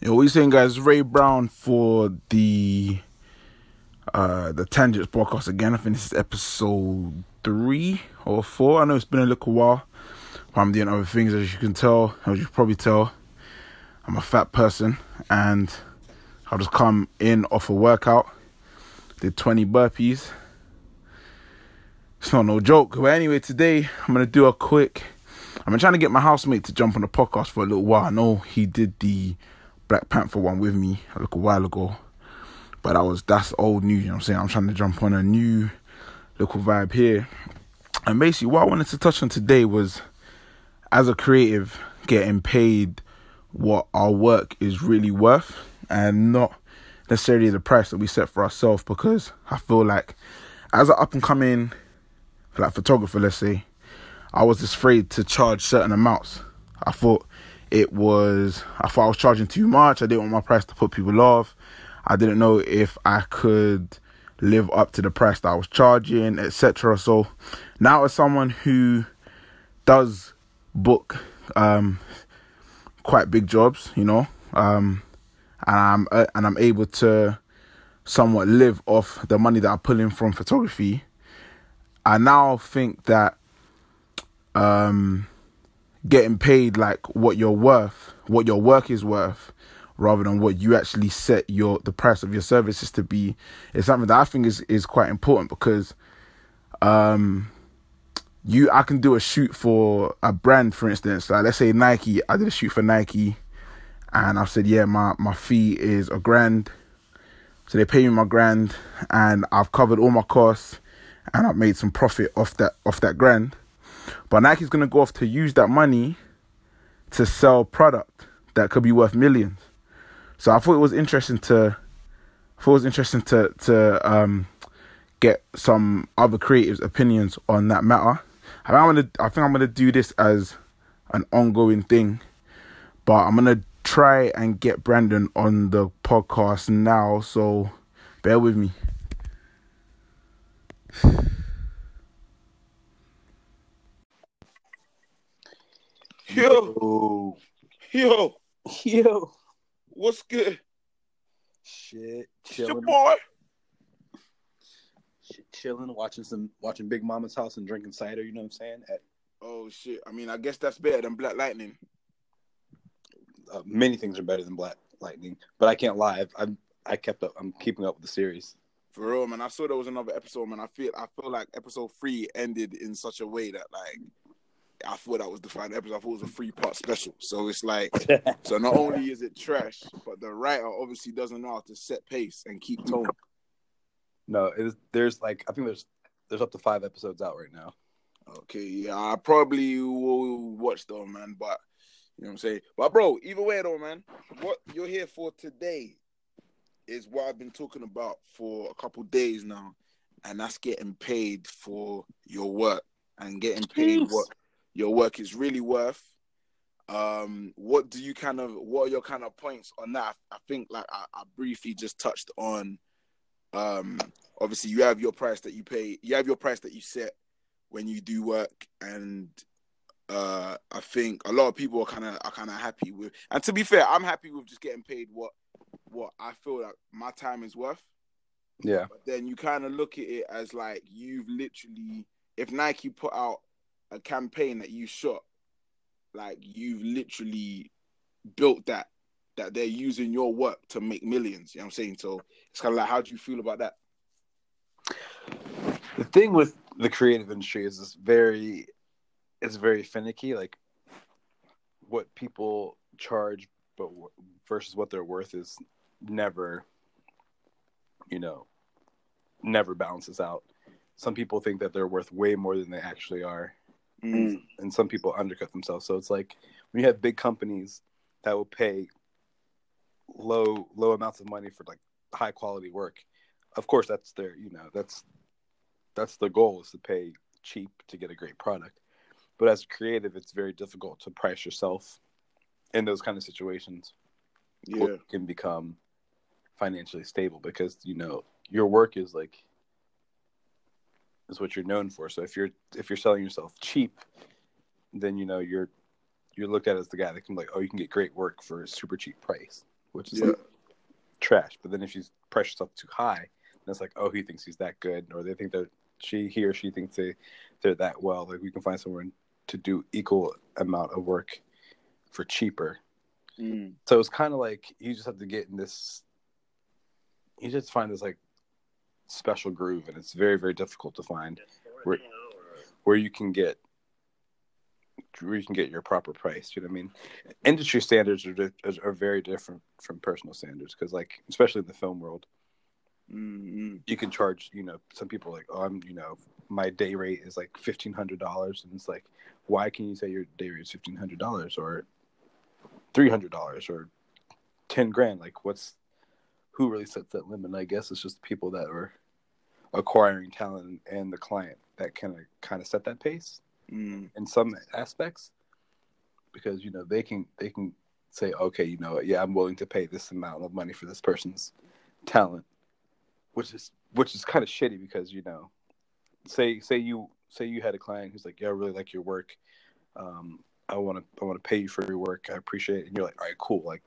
Yo, what you saying, guys? Ray Brown for the Tangents podcast again. I think this is episode 3 or 4. I know it's been a little while, but I'm doing other things, as you can tell, as you can probably tell. I'm a fat person, and I've just come in off a workout. Did 20 burpees. It's not no joke. But anyway, today I'm gonna do a quick. I've been trying to get my housemate to jump on the podcast for a little while. I know he did the Black Panther one with me a little while ago, but that's old news. You know what I'm saying? I'm trying to jump on a new little vibe here. And basically, what I wanted to touch on today was, as a creative, getting paid what our work is really worth, and not necessarily the price that we set for ourselves. Because I feel like, as an up and coming like photographer, let's say, I was just afraid to charge certain amounts. I thought I was charging too much. I didn't want my price to put people off. I didn't know if I could live up to the price that I was charging, etc. So now, as someone who does book quite big jobs, and I'm able to somewhat live off the money that I pull in from photography, I now think that getting paid like what your work is worth, rather than what you actually set the price of your services to be, is something that I think is quite important. Because I can do a shoot for a brand, for instance, like let's say Nike. I did a shoot for Nike, and I said, yeah, my fee is $1,000. So they pay me my $1,000, and I've covered all my costs, and I've made some profit off that $1,000. But Nike's gonna go off to use that money to sell product that could be worth millions. So I thought it was interesting to get some other creatives' opinions on that matter. I think I'm gonna do this as an ongoing thing, but I'm gonna try and get Brandon on the podcast now. So bear with me. Yo, What's good? shit, It's your chilling, boy. watching Big Mama's house and drinking cider. You know what I'm saying? Oh shit! I mean, I guess that's better than Black Lightning. Many things are better than Black Lightning, but I can't lie. I'm keeping up with the series. For real, man. I saw there was another episode, man. I feel like episode 3 ended in such a way that, like, I thought that was the final episode. I thought it was a 3-part special. So it's like, so not only is it trash, but the writer obviously doesn't know how to set pace and keep tone. No, there's I think there's up to 5 episodes out right now. Okay, yeah, I probably will watch though, man. But you know what I'm saying. But bro, either way though, man, what you're here for today is what I've been talking about for a couple days now, and that's getting paid for your work and getting paid what your work is really worth. What are your kind of points on that? I think like I briefly just touched on. Obviously, you have your price that you pay. You have your price that you set when you do work, and I think a lot of people are kind of happy with. And to be fair, I'm happy with just getting paid what I feel like my time is worth. Yeah. But then you kind of look at it as like you've literally, if Nike put out a campaign that you shot, like you've literally built that they're using your work to make millions. You know what I'm saying? So it's kind of like, how do you feel about that? The thing with the creative industry is it's very finicky. Like what people charge, but versus what they're worth is never balances out. Some people think that they're worth way more than they actually are. And some people undercut themselves. So it's like when you have big companies that will pay low amounts of money for like high quality work, of course that's that's the goal, is to pay cheap to get a great product. But as a creative, it's very difficult to price yourself in those kind of situations. Yeah, can become financially stable because your work is what you're known for. So if you're selling yourself cheap, then you're looked at as the guy that can you can get great work for a super cheap price. which is like trash. But then if you price yourself too high, then it's like, oh, he thinks he's that good, or they think that he or she thinks they're that well. Like we can find someone to do equal amount of work for cheaper. So it's kind of like you just have to get in this. You just find this like special groove, and it's very, very difficult to find where you can get your proper price. You know what I mean? Industry standards are very different from personal standards because, like, especially in the film world, you can charge. Some people are like, oh, my day rate is like $1,500, and it's like, why can you say your day rate is $1,500 or $300 or $10,000? Like, who really sets that limit? And I guess it's just the people that are acquiring talent and the client that kind of set that pace in some aspects, because they can say, okay, I'm willing to pay this amount of money for this person's talent, which is kind of shitty because say you had a client who's like, yeah, I really like your work, I want to pay you for your work, I appreciate it, and you're like, all right, cool, like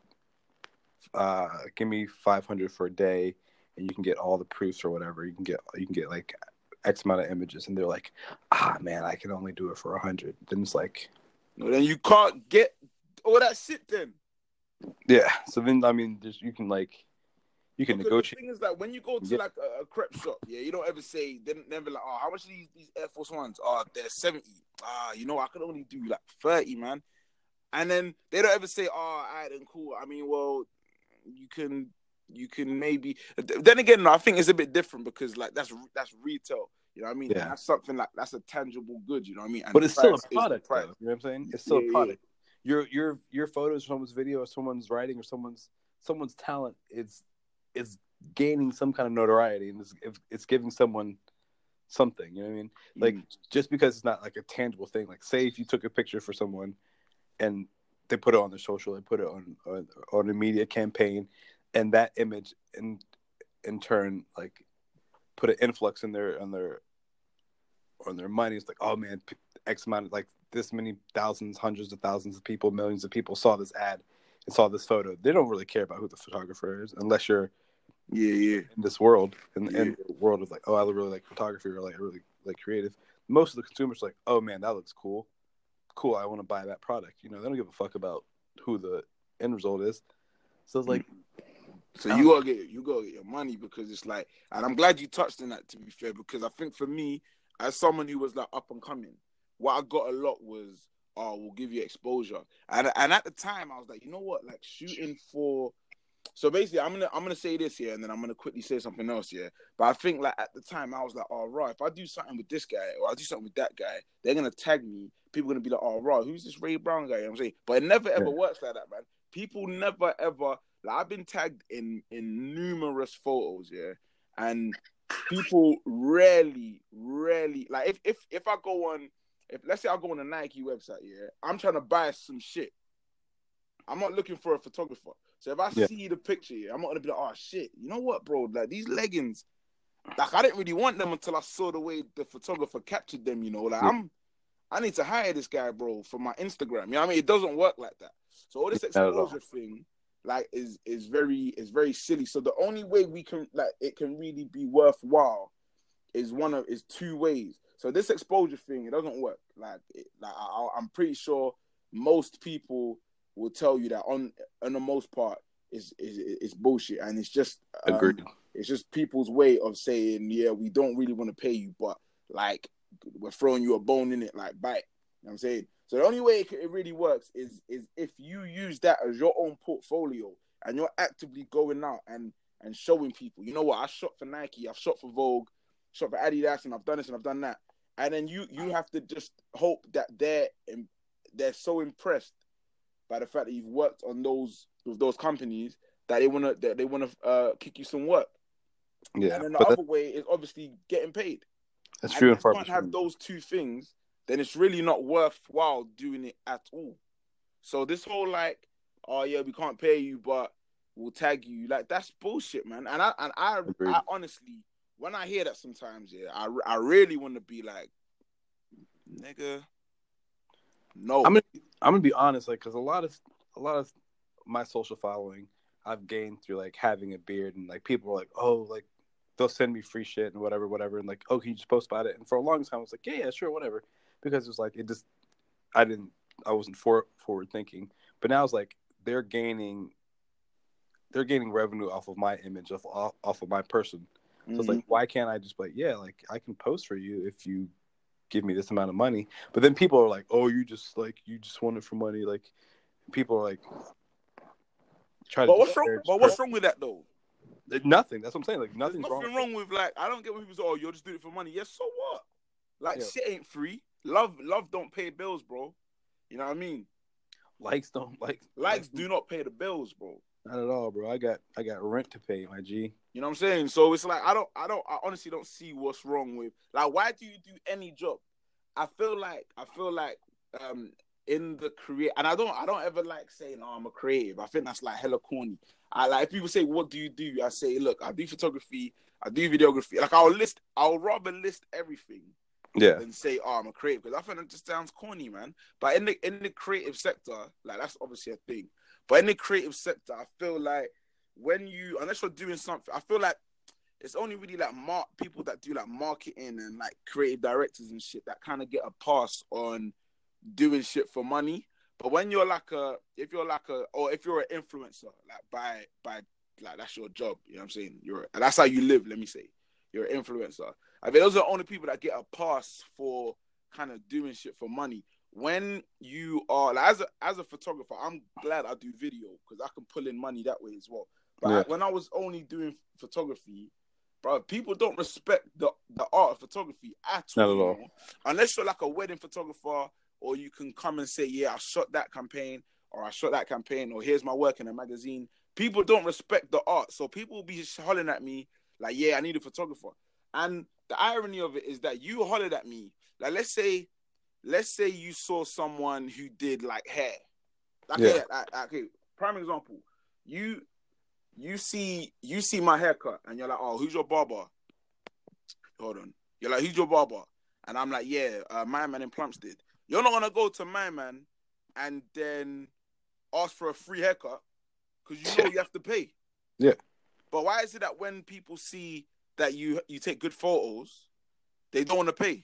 give me $500 for a day, and you can get all the proofs or whatever. You can get like X amount of images, and they're like, man, I can only do it for $100. Then it's like, no, then you can't get all that shit. Then yeah. So then you can negotiate. The thing is that when you go to like a crepe shop, you don't ever say, they never like, how much are these Air Force Ones? They're 70. I can only do like 30, man. And then they don't ever say, all right, then cool. I mean, well, you can maybe. Then again, no, I think it's a bit different because like that's retail. You know what I mean? Yeah. That's something like that's a tangible good. You know what I mean? And but it's still a product, though. You know what I'm saying? It's still a product. Yeah. Your photos, someone's video, or someone's writing, or someone's talent is gaining some kind of notoriety, and it's giving someone something. You know what I mean? Like just because it's not like a tangible thing. Like say if you took a picture for someone, and they put it on their social, they put it on a media campaign, and that image in turn like put an influx on their money. It's like, oh man, X amount of, like this many thousands, hundreds of thousands of people, millions of people saw this ad and saw this photo. They don't really care about who the photographer is unless you're in this world, and the world of like, oh, I really like photography, or like I really like creative. Most of the consumers are like, oh man, that looks cool, I want to buy that product. They don't give a fuck about who the end result is. So it's like, so you gotta get your money, because it's like, and I'm glad you touched on that, to be fair, because I think for me, as someone who was like up and coming, what I got a lot was, we'll give you exposure, and at the time I was like, you know what, like shooting for. So basically, I'm gonna say this here, and then I'm gonna quickly say something else here. But I think like at the time, I was like, oh right, if I do something with this guy or I do something with that guy, they're gonna tag me. People are gonna be like, oh right, who's this Ray Brown guy? You know what I'm saying, but it never ever works like that, man. People never ever. Like I've been tagged in numerous photos, and people rarely like if I go on, let's say I go on a Nike website, I'm trying to buy some shit. I'm not looking for a photographer. So if I see the picture, I'm not gonna be like, oh shit, you know what, bro? Like these leggings, like I didn't really want them until I saw the way the photographer captured them. Like I need to hire this guy, bro, for my Instagram. You know what I mean? It doesn't work like that. So all this exposure thing, like, is very silly. So the only way we can it can really be worthwhile is two ways. So this exposure thing, it doesn't work. I'm pretty sure most people will tell you that on the most part is bullshit, and it's just agreed. It's just people's way of saying, we don't really want to pay you, but like we're throwing you a bone in it, like bite. You know what I'm saying? So the only way it really works is if you use that as your own portfolio and you're actively going out and showing people, you know what, I shot for Nike, I've shot for Vogue, shot for Adidas, and I've done this and I've done that. And then you have to just hope that they're so impressed by the fact that you've worked on with those companies that they wanna kick you some work. Yeah. And then the other way is obviously getting paid. That's true. If you can't have those two things, then it's really not worthwhile doing it at all. So this whole like, oh yeah, we can't pay you, but we'll tag you, like that's bullshit, man. And I honestly, when I hear that sometimes, I really want to be like, nigga, no. I'm gonna be honest, like, because a lot of my social following I've gained through like having a beard, and like people are like, oh, like they'll send me free shit and whatever, and like, oh, can you just post about it? And for a long time, I was like, yeah, sure, whatever, because it was like I wasn't forward thinking, but now it's like they're gaining revenue off of my image, off of my person. So it's like, why can't I just be like, yeah, like I can post for you if you give me this amount of money? But then people are like, oh, you just want it for money. Like people are like, But what's wrong with that though? Nothing. That's what I'm saying. Like There's nothing wrong with like, I don't get when people say, oh, you're just doing it for money. Yes, so what? Like shit ain't free. Love don't pay bills, bro. You know what I mean? Likes do not pay the bills, bro. Not at all, bro. I got rent to pay, my G. You know what I'm saying? So it's like I honestly don't see what's wrong with, like, why do you do any job? I feel like in the create, and I don't ever like saying, oh, I'm a creative. I think that's like hella corny. I like, if people say, what do you do? I say, look, I do photography, I do videography. Like I'll rather list everything than say, oh, I'm a creative, because I think that just sounds corny, man. But in the creative sector, like, that's obviously a thing. But in the creative sector, I feel like unless you're doing something, I feel like it's only really like people that do like marketing and like creative directors and shit that kind of get a pass on doing shit for money. But when you're if you're an influencer, like by like, that's your job, you know what I'm saying? That's how you live, let me say. You're an influencer. I mean, those are the only people that get a pass for kind of doing shit for money. When you are like, as a photographer, I'm glad I do video because I can pull in money that way as well. But when I was only doing photography, bro, people don't respect the art of photography at all. Not at all. Unless you're like a wedding photographer, or you can come and say, yeah, I shot that campaign, or here's my work in a magazine. People don't respect the art, so people will be hollering at me like, yeah, I need a photographer. And the irony of it is that you hollered at me. Like, let's say you saw someone who did like hair. Okay, prime example. You see my haircut and you're like, oh, who's your barber? Hold on. You're like, who's your barber? And I'm like, yeah, my man in Plumstead. You're not gonna go to my man and then ask for a free haircut because you know you have to pay. Yeah. But why is it that when people see that you take good photos, they don't want to pay?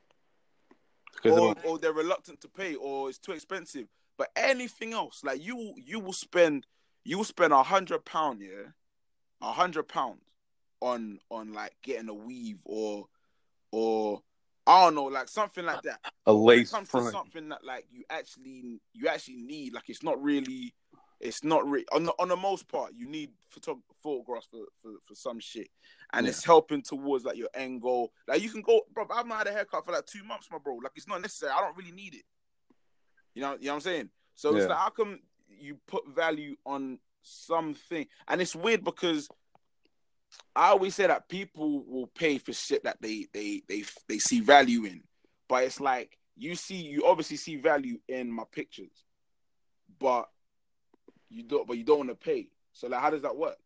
Or they're reluctant to pay, or it's too expensive. But anything else, like you will spend £100, yeah, £100 on like getting a weave or I don't know, like something like that. A lace front. To something that like you actually need. Like it's not really on the most part. You need photographs for some shit, and it's helping towards like your end goal. Like you can go, bro. I've not had a haircut for like 2 months, my bro. Like it's not necessary. I don't really need it. You know what I'm saying? So it's like, how come you put value on something? And it's weird because I always say that people will pay for shit that they see value in, but it's like you obviously see value in my pictures, but you don't want to pay. So like, how does that work?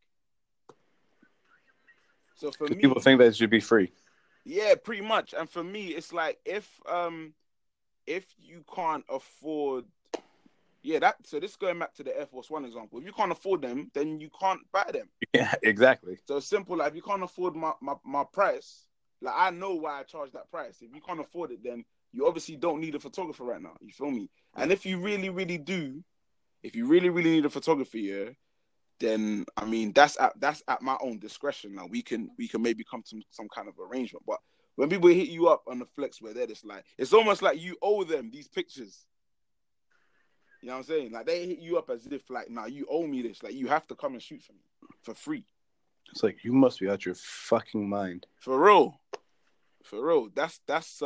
So for me, people think that it should be free. Yeah, pretty much. And for me, it's like if you can't afford. Yeah, so this is going back to the Air Force One example. If you can't afford them, then you can't buy them. Yeah, exactly. So it's simple. Like, if you can't afford my price, like, I know why I charge that price. If you can't afford it, then you obviously don't need a photographer right now. You feel me? And if you really, really do, if you really, really need a photographer, yeah, then I mean that's at my own discretion. Now we can maybe come to some kind of arrangement. But when people hit you up on the flex where they're just like, it's almost like you owe them these pictures. You know what I'm saying? Like, they hit you up as if, like, nah, you owe me this. Like, you have to come and shoot for me for free. It's like, you must be out your fucking mind. For real. That's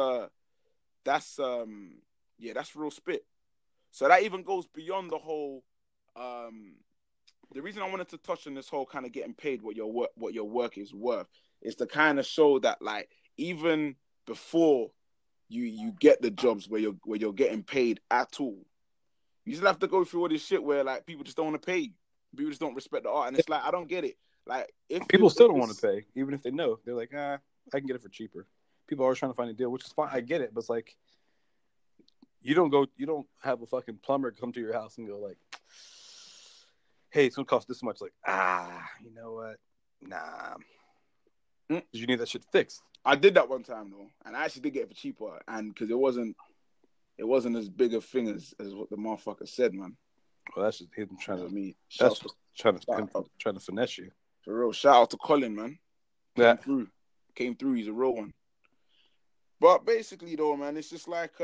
real spit. So that even goes beyond the whole. The reason I wanted to touch on this whole kind of getting paid what your work is worth is to kind of show that, like, even before you get the jobs where you're getting paid at all, you still have to go through all this shit where, like, people just don't want to pay you. People just don't respect the art. And it's like, I don't get it. Like, if people still don't want to pay, even if they know. They're like, I can get it for cheaper. People are always trying to find a deal, which is fine. I get it. But it's like, you don't have a fucking plumber come to your house and go like, hey, it's gonna cost this much. Like, you know what? Nah. Did you need that shit fixed? I did that one time though, and I actually did get it for cheaper, and because it wasn't as big a thing as what the motherfucker said, man. Well, that's just him trying to me. That's just trying to finesse you. For real. Shout out to Colin, man. Came through. He's a real one. But basically, though, man, it's just like,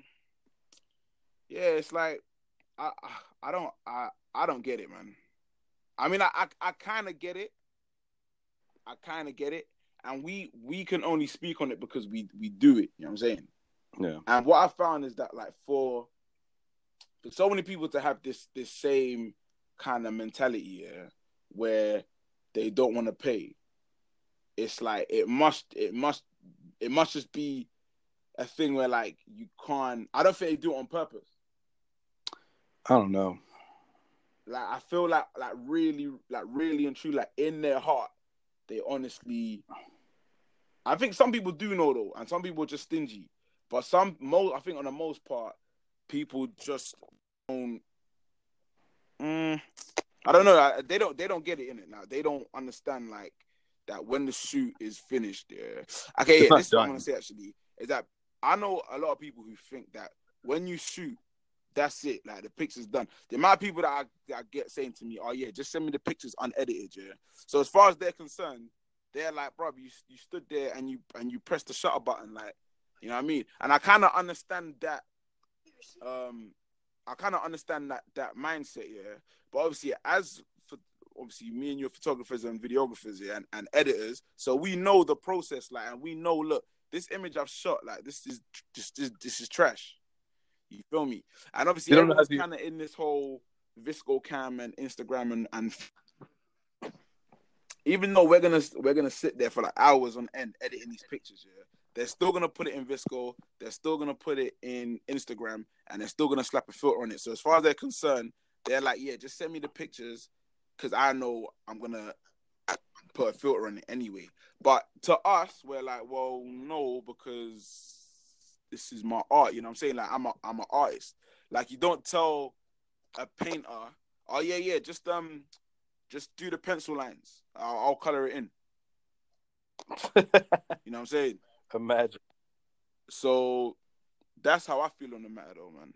it's like I don't get it, man. I mean, I kind of get it. And we can only speak on it because we do it. You know what I'm saying? Yeah. And what I found is that, like, for so many people to have this same kind of mentality, where they don't want to pay, it's like it must just be a thing where, like, you can't. I don't think they do it on purpose. I don't know. Like, I feel like really and truly, like, in their heart, they honestly. I think some people do know though, and some people are just stingy. But I think on the most part, people just don't. I don't know. They don't get it in it now. They don't understand, like, that when the shoot is finished. Yeah. Okay. Yeah. This is what I'm gonna say. Actually, is that I know a lot of people who think that when you shoot, that's it. Like, the picture's done. The amount of people that I get saying to me, "Oh yeah, just send me the pictures unedited." Yeah. So as far as they're concerned, they're like, "Bro, you stood there and you pressed the shutter button, like." You know what I mean? And I kind of understand that. I kind of understand that mindset, yeah. But obviously, me and you are photographers and videographers, yeah, and editors, so we know the process, like, and we know, look, this image I've shot, like, this is trash. You feel me? And obviously, everyone's kind of in this whole Visco Cam and Instagram and even though we're gonna sit there for like hours on end editing these pictures, yeah. They're still going to put it in Visco. They're still going to put it in Instagram. And they're still going to slap a filter on it. So as far as they're concerned, they're like, yeah, just send me the pictures because I know I'm going to put a filter on it anyway. But to us, we're like, well, no, because this is my art. You know what I'm saying? Like, I'm an artist. Like, you don't tell a painter, oh, yeah, just do the pencil lines. I'll color it in. You know what I'm saying? Imagine. So that's how I feel on the matter, though, man.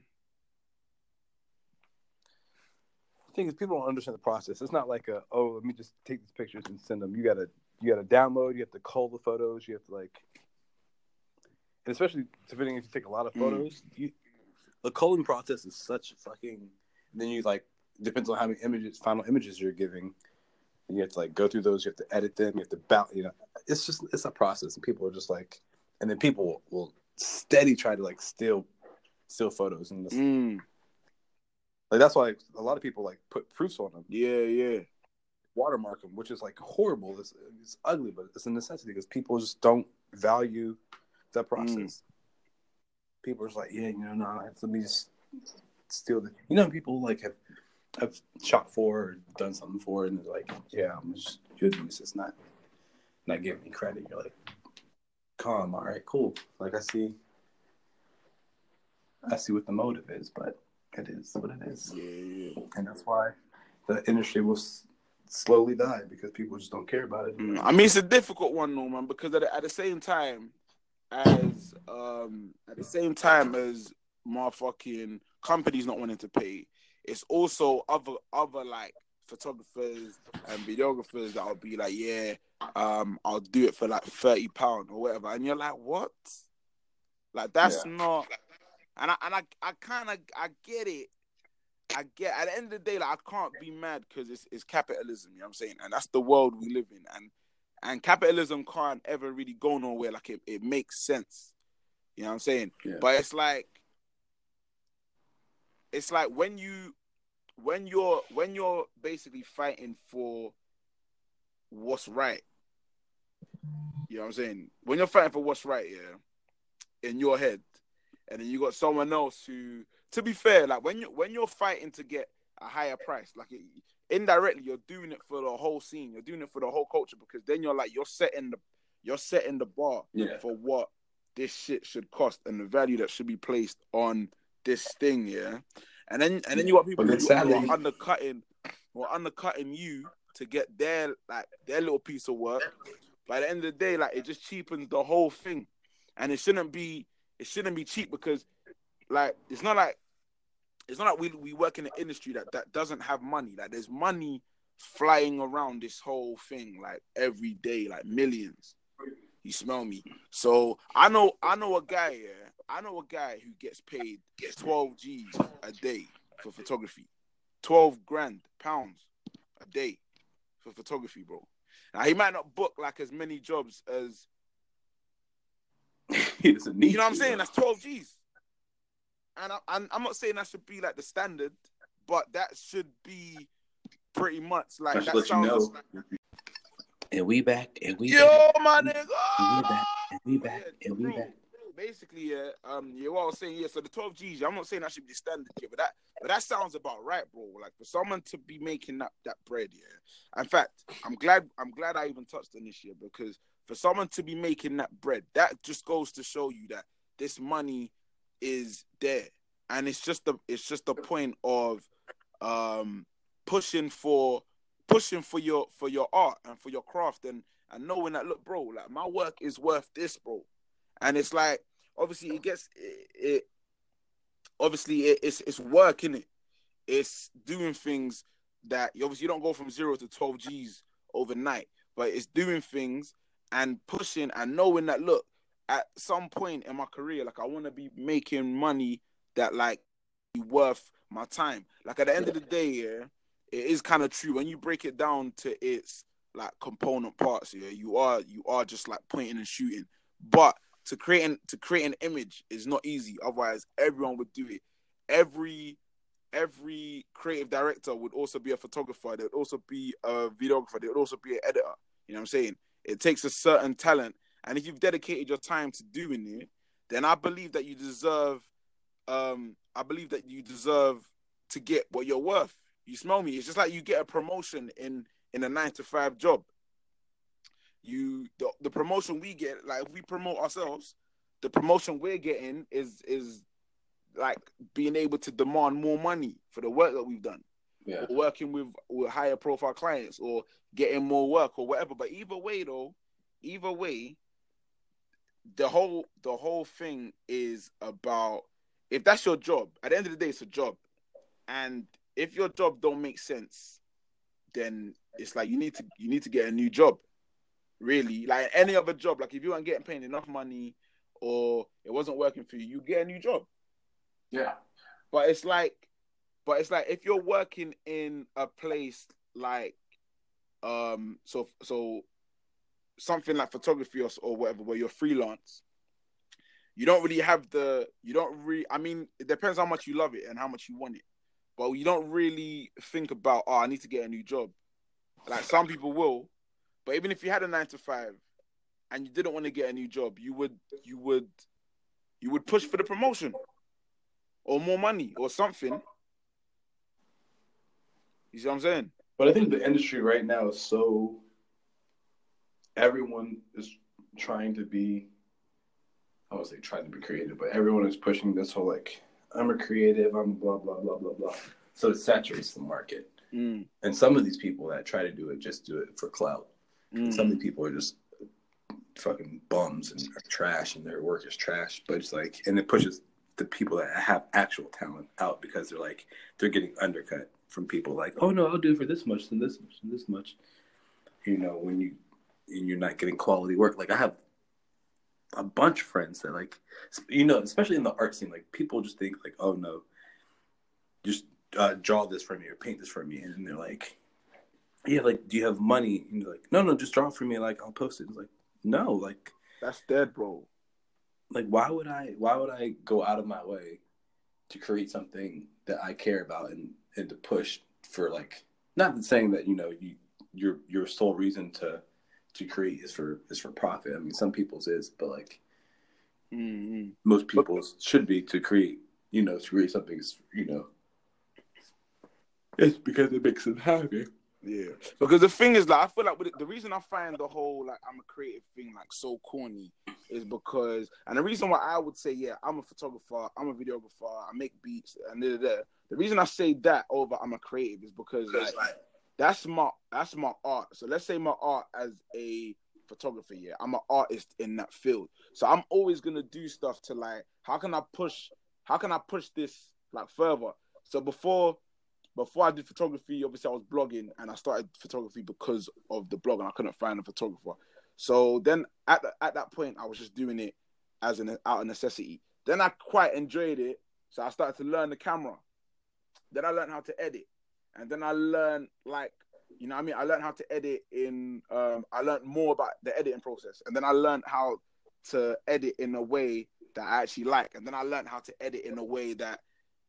The thing is, people don't understand the process. It's not like let me just take these pictures and send them. You gotta download. You have to cull the photos. You have to, like, and especially depending if you take a lot of photos, the culling process is such fucking. And then you, like, depends on how many final images you're giving. And you have to, like, go through those. You have to edit them. You have to bounce. You know, it's a process, and people are just like, and then people will steady try to, like, steal photos, and like, that's why a lot of people, like, put proofs on them. Yeah. Watermark them, which is, like, horrible. It's ugly, but it's a necessity because people just don't value that process. People are just like, yeah, no, let me just steal the. You know, people, like, have shot for or done something for, and they're like, yeah, I'm just doing this. It's not giving me credit. You're like, calm, all right, cool. Like, I see what the motive is, but it is what it is. Yeah. And that's why the industry will slowly die because people just don't care about it. I mean, it's a difficult one, though, man, because at the same time as motherfucking companies not wanting to pay, it's also other like photographers and videographers that will be like, yeah, I'll do it for like £30 or whatever, and you're like, what? Like, that's not. And I get it. At the end of the day, like, I can't be mad because it's capitalism. You know what I'm saying? And that's the world we live in. And capitalism can't ever really go nowhere. Like, it makes sense. You know what I'm saying? Yeah. But it's like when you're basically fighting for what's right. You know what I'm saying? When you're fighting for what's right, yeah, in your head, and then you got someone else who, to be fair, like, when you're fighting to get a higher price, like, indirectly you're doing it for the whole scene, you're doing it for the whole culture, because then you're setting the bar for what this shit should cost and the value that should be placed on this thing, yeah. And then you got people who are undercutting who are undercutting you to get their little piece of work. By the end of the day, like, it just cheapens the whole thing, and it shouldn't be cheap, because like it's not like we work in an industry that doesn't have money. Like, there's money flying around this whole thing like every day, like millions. You smell me? So I know a guy, yeah. I know a guy who gets paid 12 G's a day for photography. 12 grand pounds a day for photography, bro. Now, he might not book like as many jobs as he doesn't need. You know what I'm saying? That's 12 G's. And I'm not saying that should be like the standard, but that should be pretty much like that. Let sounds you know. like... And we back, and we Yo, back. my nigga. And we back, and we back, Yeah, and we bro, back. basically, yeah, what I was saying, yeah. So the 12 G's, I'm not saying that should be the standard, yeah, but that sounds about right, bro. Like, for someone to be making that bread, yeah. In fact, I'm glad I even touched on this year, because for someone to be making that bread, that just goes to show you that this money is there, and it's just the point of pushing for your art and for your craft, and knowing that, look, bro, like, my work is worth this, bro. And it's like, obviously it's work, innit? It's doing things that obviously you don't go from 0 to 12 G's overnight, but it's doing things and pushing and knowing that, look, at some point in my career, like, I want to be making money that, like, be worth my time. Like, at the end of the day, yeah, it is kind of true when you break it down to its like component parts. Yeah, you are just like pointing and shooting, but to create an image is not easy. Otherwise, everyone would do it. Every creative director would also be a photographer. They would also be a videographer. They would also be an editor. You know what I'm saying? It takes a certain talent, and if you've dedicated your time to doing it, then I believe that you deserve. To get what you're worth. You smell me? It's just like you get a promotion in a 9-to-5 job. The promotion we get, like, if we promote ourselves, the promotion we're getting is like being able to demand more money for the work that we've done. Yeah. Or working with higher profile clients, or getting more work, or whatever. But either way, the whole thing is about, if that's your job, at the end of the day, it's a job. And if your job don't make sense, then it's like you need to get a new job. Really, like any other job. Like, if you weren't getting paid enough money, or it wasn't working for you, you get a new job. Yeah. But it's like if you're working in a place like so something like photography or whatever, where you're freelance, you don't really I mean, it depends how much you love it and how much you want it. But you don't really think about, I need to get a new job. Like, some people will, but even if you had a 9-to-5 and you didn't want to get a new job, you would push for the promotion or more money or something. You see what I'm saying? But I think the industry right now is so, everyone is trying to be, I won't say trying to be creative, but everyone is pushing this whole, like, I'm a creative, I'm blah, blah, blah, blah, blah. So it saturates the market. Mm. And some of these people that try to do it just do it for clout. Mm. Some of the people are just fucking bums and are trash, and their work is trash. But it's like, and it pushes the people that have actual talent out, because they're getting undercut from people like, oh no, I'll do it for this much and this much and this much. You know, when you're not getting quality work. Like, I have a bunch of friends that, like, you know, especially in the art scene, like, people just think like, oh no, just draw this for me or paint this for me, and they're like, yeah, like, do you have money? And you're like, no, just draw it for me, like, I'll post it. It's like, no, like, that's dead, bro. Like, why would I go out of my way to create something that I care about and to push for, like, not saying that, you know, your sole reason to create is for profit. I mean, some people's is, but, like, most people's should be to create something, you know, it's because it makes them happy. Yeah, because the thing is, like, I feel like the reason I find the whole, like, I'm a creative thing, like, so corny is because, and the reason why I would say, yeah, I'm a photographer, I'm a videographer, I make beats, and the reason I say that over I'm a creative is because like that's my art. So let's say my art as a photographer, yeah, I'm an artist in that field. So I'm always gonna do stuff to like, how can I push this like further? So before I did photography, obviously I was blogging, and I started photography because of the blog, and I couldn't find a photographer. So then at that point, I was just doing it as out of necessity. Then I quite enjoyed it, so I started to learn the camera. Then I learned how to edit, and then I learned I learned how to edit I learned more about the editing process, and then I learned how to edit in a way that I actually like, and then I learned how to edit in a way that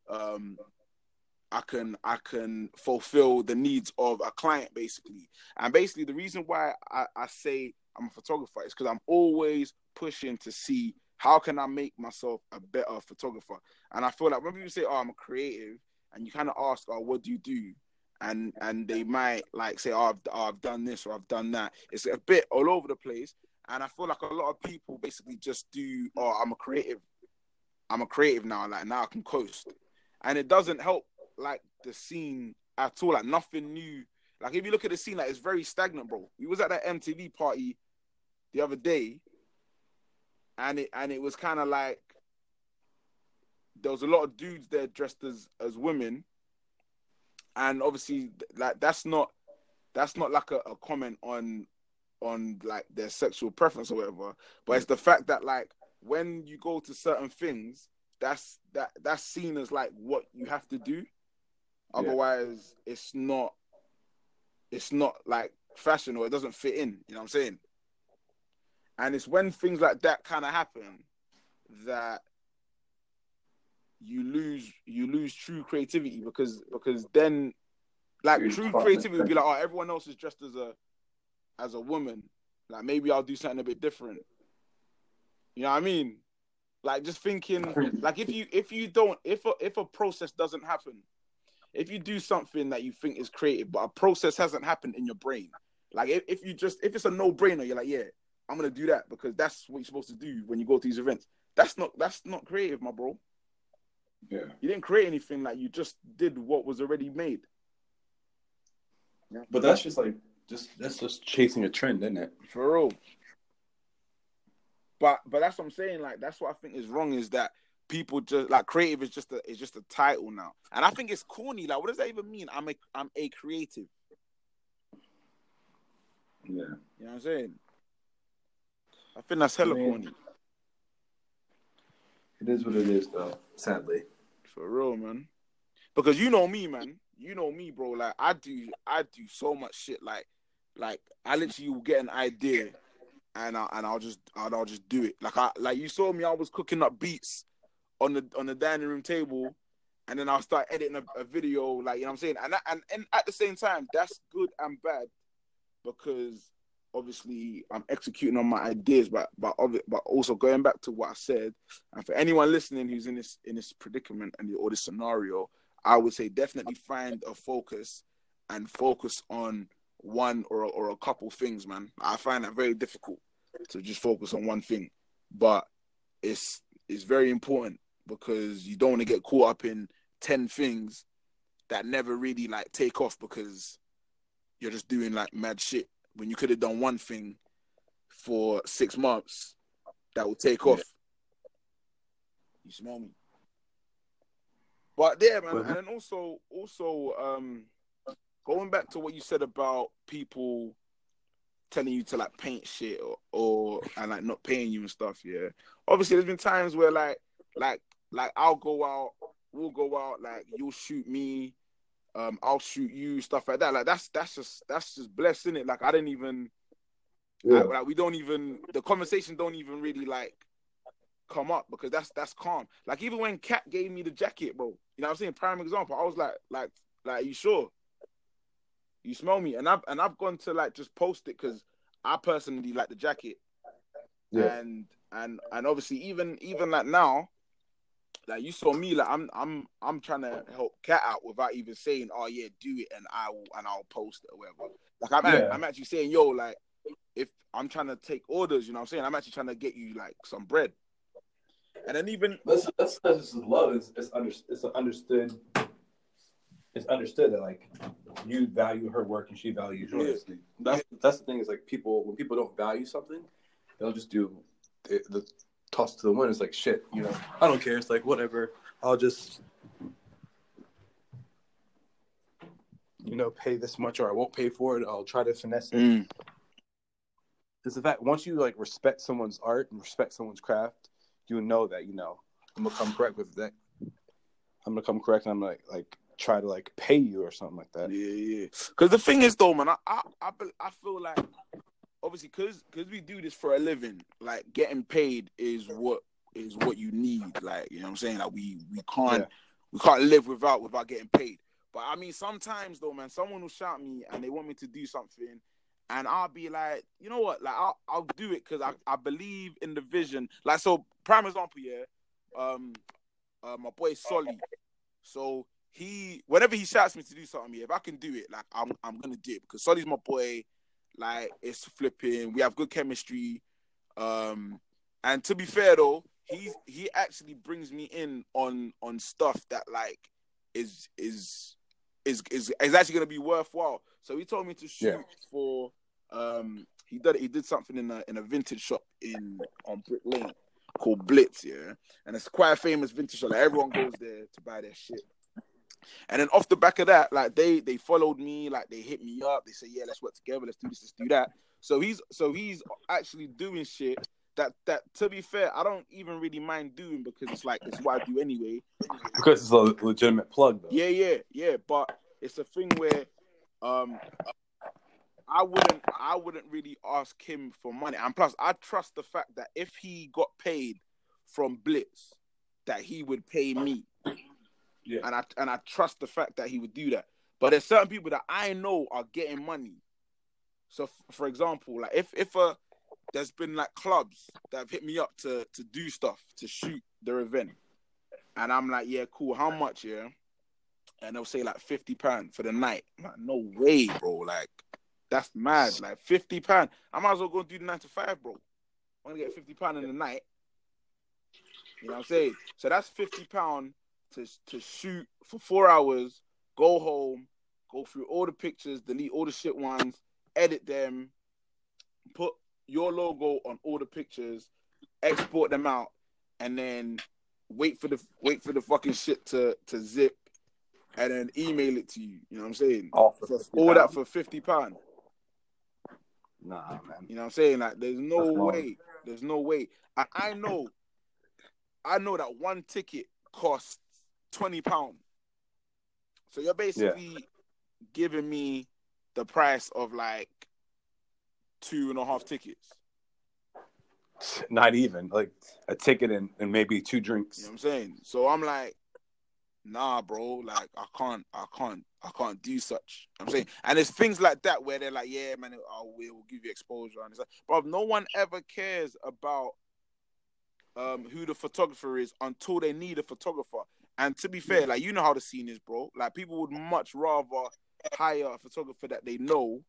I can fulfill the needs of a client, basically. And basically, the reason why I say I'm a photographer is because I'm always pushing to see how can I make myself a better photographer. And I feel like when people say, "Oh, I'm a creative," and you kind of ask, "Oh, what do you do?" and they might like say, "Oh, I've done this or I've done that." It's a bit all over the place. And I feel like a lot of people basically just do, "Oh, I'm a creative now. Like now I can coast," and it doesn't help like the scene at all. Like nothing new. Like if you look at the scene, like it's very stagnant, bro. We was at that MTV party the other day, and it was kind of like there was a lot of dudes there dressed as women, and obviously like that's not like a comment on like their sexual preference or whatever, but it's the fact that like when you go to certain things, that's seen as like what you have to do. Otherwise, it's not like fashion, or it doesn't fit in. You know what I'm saying? And it's when things like that kind of happen that you lose true creativity, because then like true creativity would be like, oh, everyone else is dressed as a woman. Like maybe I'll do something a bit different. You know what I mean? Like just thinking, like if a process doesn't happen, if you do something that you think is creative, but a process hasn't happened in your brain, like if it's a no-brainer, you're like, yeah, I'm gonna do that because that's what you're supposed to do when you go to these events. That's not creative, my bro. Yeah. You didn't create anything, like you just did what was already made. Yeah. But that's just like that's just chasing a trend, isn't it? For real. But that's what I'm saying. Like that's what I think is wrong, is that people just like creative is just a title now, and I think it's corny. Like, what does that even mean? I'm a creative. Yeah, you know what I'm saying. I think that's hella corny. It is what it is, though. Sadly, for real, man. Because you know me, man. You know me, bro. Like I do so much shit. Like I literally will get an idea, and I'll just do it. Like you saw me, I was cooking up beats on the dining room table, and then I'll start editing a video, like, you know what I'm saying? And at the same time, that's good and bad, because obviously I'm executing on my ideas, but also going back to what I said, and for anyone listening who's in this predicament or this scenario, I would say definitely find a focus and focus on one or a couple things, man. I find that very difficult to just focus on one thing, but it's very important, because you don't want to get caught up in 10 things that never really like take off because you're just doing like mad shit when you could have done one thing for 6 months that will take off. You smell me? But yeah, man. And then also going back to what you said about people telling you to like paint shit or like not paying you and stuff. Yeah, obviously there's been times where like we'll go out, like you'll shoot me, I'll shoot you, stuff like that. Like that's just blessed, innit? Like I didn't even, like we don't even, the conversation don't even really like come up, because that's calm. Like even when Kat gave me the jacket, bro, you know what I'm saying? Prime example, I was like, you sure? You smell me? And I've gone to like just post it because I personally like the jacket. Yeah. And obviously even like now, like you saw me, like I'm trying to help Kat out without even saying, oh yeah, do it, and I'll post it or whatever. Like I'm actually saying, yo, like if I'm trying to take orders, you know what I'm saying? I'm actually trying to get you like some bread. And then even that's just love. It's understood. It's understood that like you value her work and she values yours. That's the thing is like when people don't value something, they'll just do the toss to the wind. It's like shit, you know. I don't care. It's like whatever. I'll just pay this much or I won't pay for it. I'll try to finesse it. It's the fact once you like respect someone's art and respect someone's craft, you know that I'm gonna come correct with that. I'm gonna come correct and I'm like try to like pay you or something like that. Yeah. Because the thing is though, man, I feel like obviously because we do this for a living, like getting paid is what you need. Like, you know what I'm saying? Like we can't live without getting paid. But I mean, sometimes though, man, someone will shout me and they want me to do something, and I'll be like, you know what? Like I'll do it because I believe in the vision. Like, so prime example, my boy Solly. So whenever he shouts me to do something, if I can do it, like I'm gonna do it because Solly's my boy. Like, it's flipping. We have good chemistry. And to be fair though, he actually brings me in on stuff that like is actually gonna be worthwhile. So he told me to shoot for he did something in a vintage shop on Brick Lane called Blitz, and it's quite a famous vintage shop. Like, everyone goes there to buy their shit. And then off the back of that, like they followed me, like they hit me up. They say, yeah, let's work together. Let's do this, let's do that. So he's actually doing shit that to be fair, I don't even really mind doing because it's like it's what I do anyway. Because it's a legitimate plug, though. Yeah. But it's a thing where I wouldn't really ask him for money. And plus, I trust the fact that if he got paid from Blitz, that he would pay me. Yeah. And I trust the fact that he would do that. But there's certain people that I know are getting money. So for example, like if there's been like clubs that have hit me up to do stuff, to shoot their event. And I'm like, yeah, cool, how much, yeah? And they'll say like £50 for the night. I'm like, no way, bro. Like, that's mad. Like £50. I might as well go do the 9 to 5, bro. I'm gonna get £50 in the night. You know what I'm saying? So that's £50 to shoot for 4 hours, go home, go through all the pictures, delete all the shit ones, edit them, put your logo on all the pictures, export them out, and then wait for the fucking shit to zip, and then email it to you. You know what I'm saying? All that for £50. Nah, man. You know what I'm saying? Like, there's no way. There's no way. I know that one ticket costs £20. So you're basically giving me the price of like 2.5 tickets. Not even like a ticket and maybe 2 drinks. You know what I'm saying? So I'm like, nah, bro. Like, I can't do such. I'm saying, and there's things like that where they're like, yeah, man, we'll give you exposure, and it's like, bro, no one ever cares about who the photographer is until they need a photographer. And to be fair, like, you know how the scene is, bro. Like, people would much rather hire a photographer that they know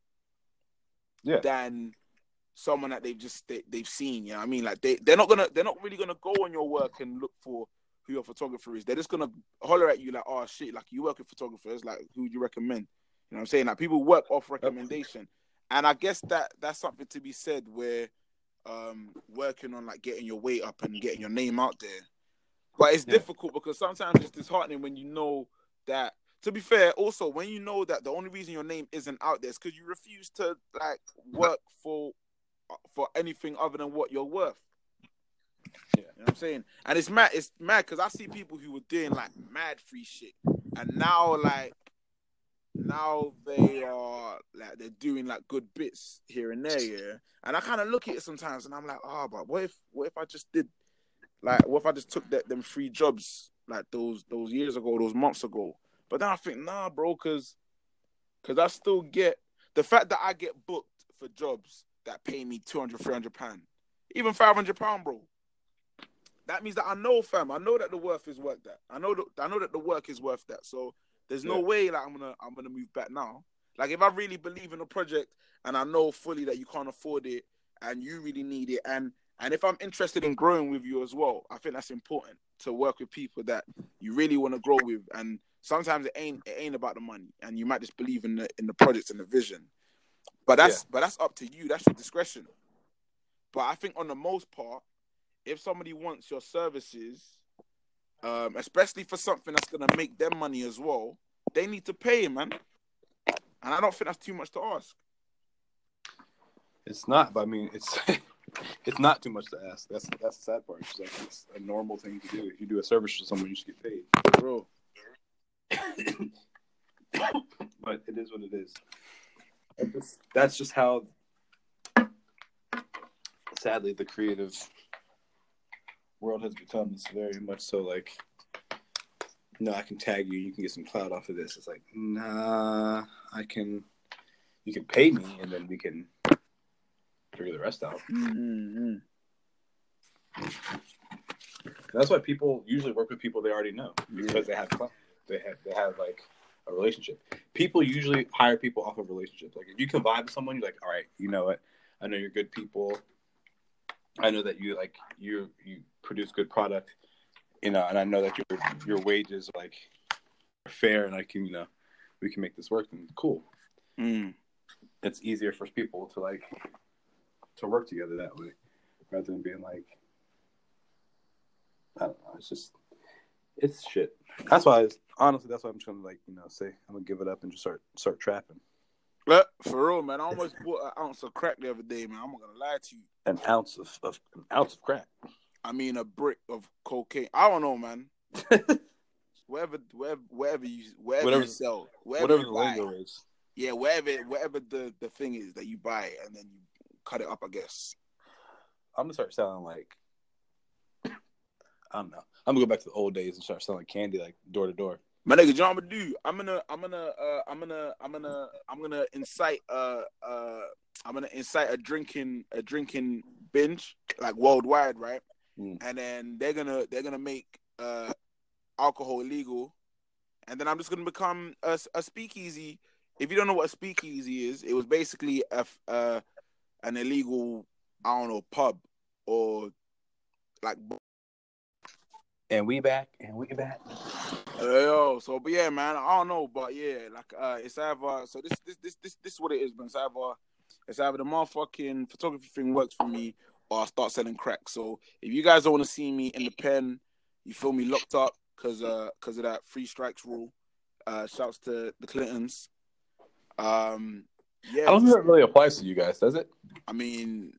than someone that they've seen. You know what I mean? Like, they're not really gonna go on your work and look for who your photographer is. They're just gonna holler at you like, oh shit, like, you work with photographers, like, who would you recommend? You know what I'm saying? Like, people work off recommendation. And I guess that's something to be said where working on like getting your weight up and getting your name out there. But it's difficult because sometimes it's disheartening when you know that, to be fair, also when you know that the only reason your name isn't out there is because you refuse to like work for anything other than what you're worth. You know what I'm saying? And it's mad because I see people who were doing like mad free shit, and now they are like, they're doing like good bits here and there, yeah. And I kind of look at it sometimes, and I'm like, but what if I just did, like, what if I just took them free jobs like those years ago, those months ago? But then I think, nah, bro, because I still get the fact that I get booked for jobs that pay me £200, £300, even £500, bro. That means that I know, fam. I know that the worth is worth that. I know that the work is worth that. So there's no way like I'm gonna move back now. Like, if I really believe in a project and I know fully that you can't afford it and you really need it, and if I'm interested in growing with you as well, I think that's important to work with people that you really want to grow with. And sometimes it ain't about the money, and you might just believe in the project and the vision. But that's up to you. That's your discretion. But I think on the most part, if somebody wants your services, especially for something that's gonna make them money as well, they need to pay, man. And I don't think that's too much to ask. It's not, but I mean, it's it's not too much to ask. That's the sad part. It's like it's a normal thing to do. If you do a service for someone, you should get paid. Bro. But it is what it is. That's just how, sadly, the creative world has become. It's very much so like, no, I can tag you. You can get some clout off of this. It's like, nah, you can pay me, and then we can figure the rest out. Mm-hmm. That's why people usually work with people they already know, because they have clout. They have like a relationship. People usually hire people off of relationships. Like, if you can vibe with someone, you're like, all right, you know what? I know you're good people. I know that you produce good product, and I know that your wages are fair, and we can make this work. And cool. It's easier for people to work together that way, rather than being like, I don't know. It's shit. That's why I'm just gonna say I'm gonna give it up and just start trapping. But for real, man, I almost bought an ounce of crack the other day, man. I'm not gonna lie to you. An ounce of crack. I mean, a brick of cocaine. I don't know, man. wherever you sell, whatever the lingo is. Yeah, wherever the thing is that you buy, and then you cut it up, I guess. I'm gonna start selling I don't know. I'm gonna go back to the old days and start selling candy door to door. My nigga, you know what I'm gonna do? I'm gonna incite a drinking binge worldwide, right? And then they're gonna make alcohol illegal, and then I'm just gonna become a speakeasy. If you don't know what a speakeasy is, it was basically an illegal, I don't know, pub or And we back. Yo, but yeah, man, I don't know, but yeah, it's either, so this is what it is, man. It's either the motherfucking photography thing works for me, or I start selling crack. So if you guys don't want to see me in the pen, you feel me, locked up because of that 3 strikes rule. Shouts to the Clintons. Yeah, I don't think that really applies to you guys, does it? I mean,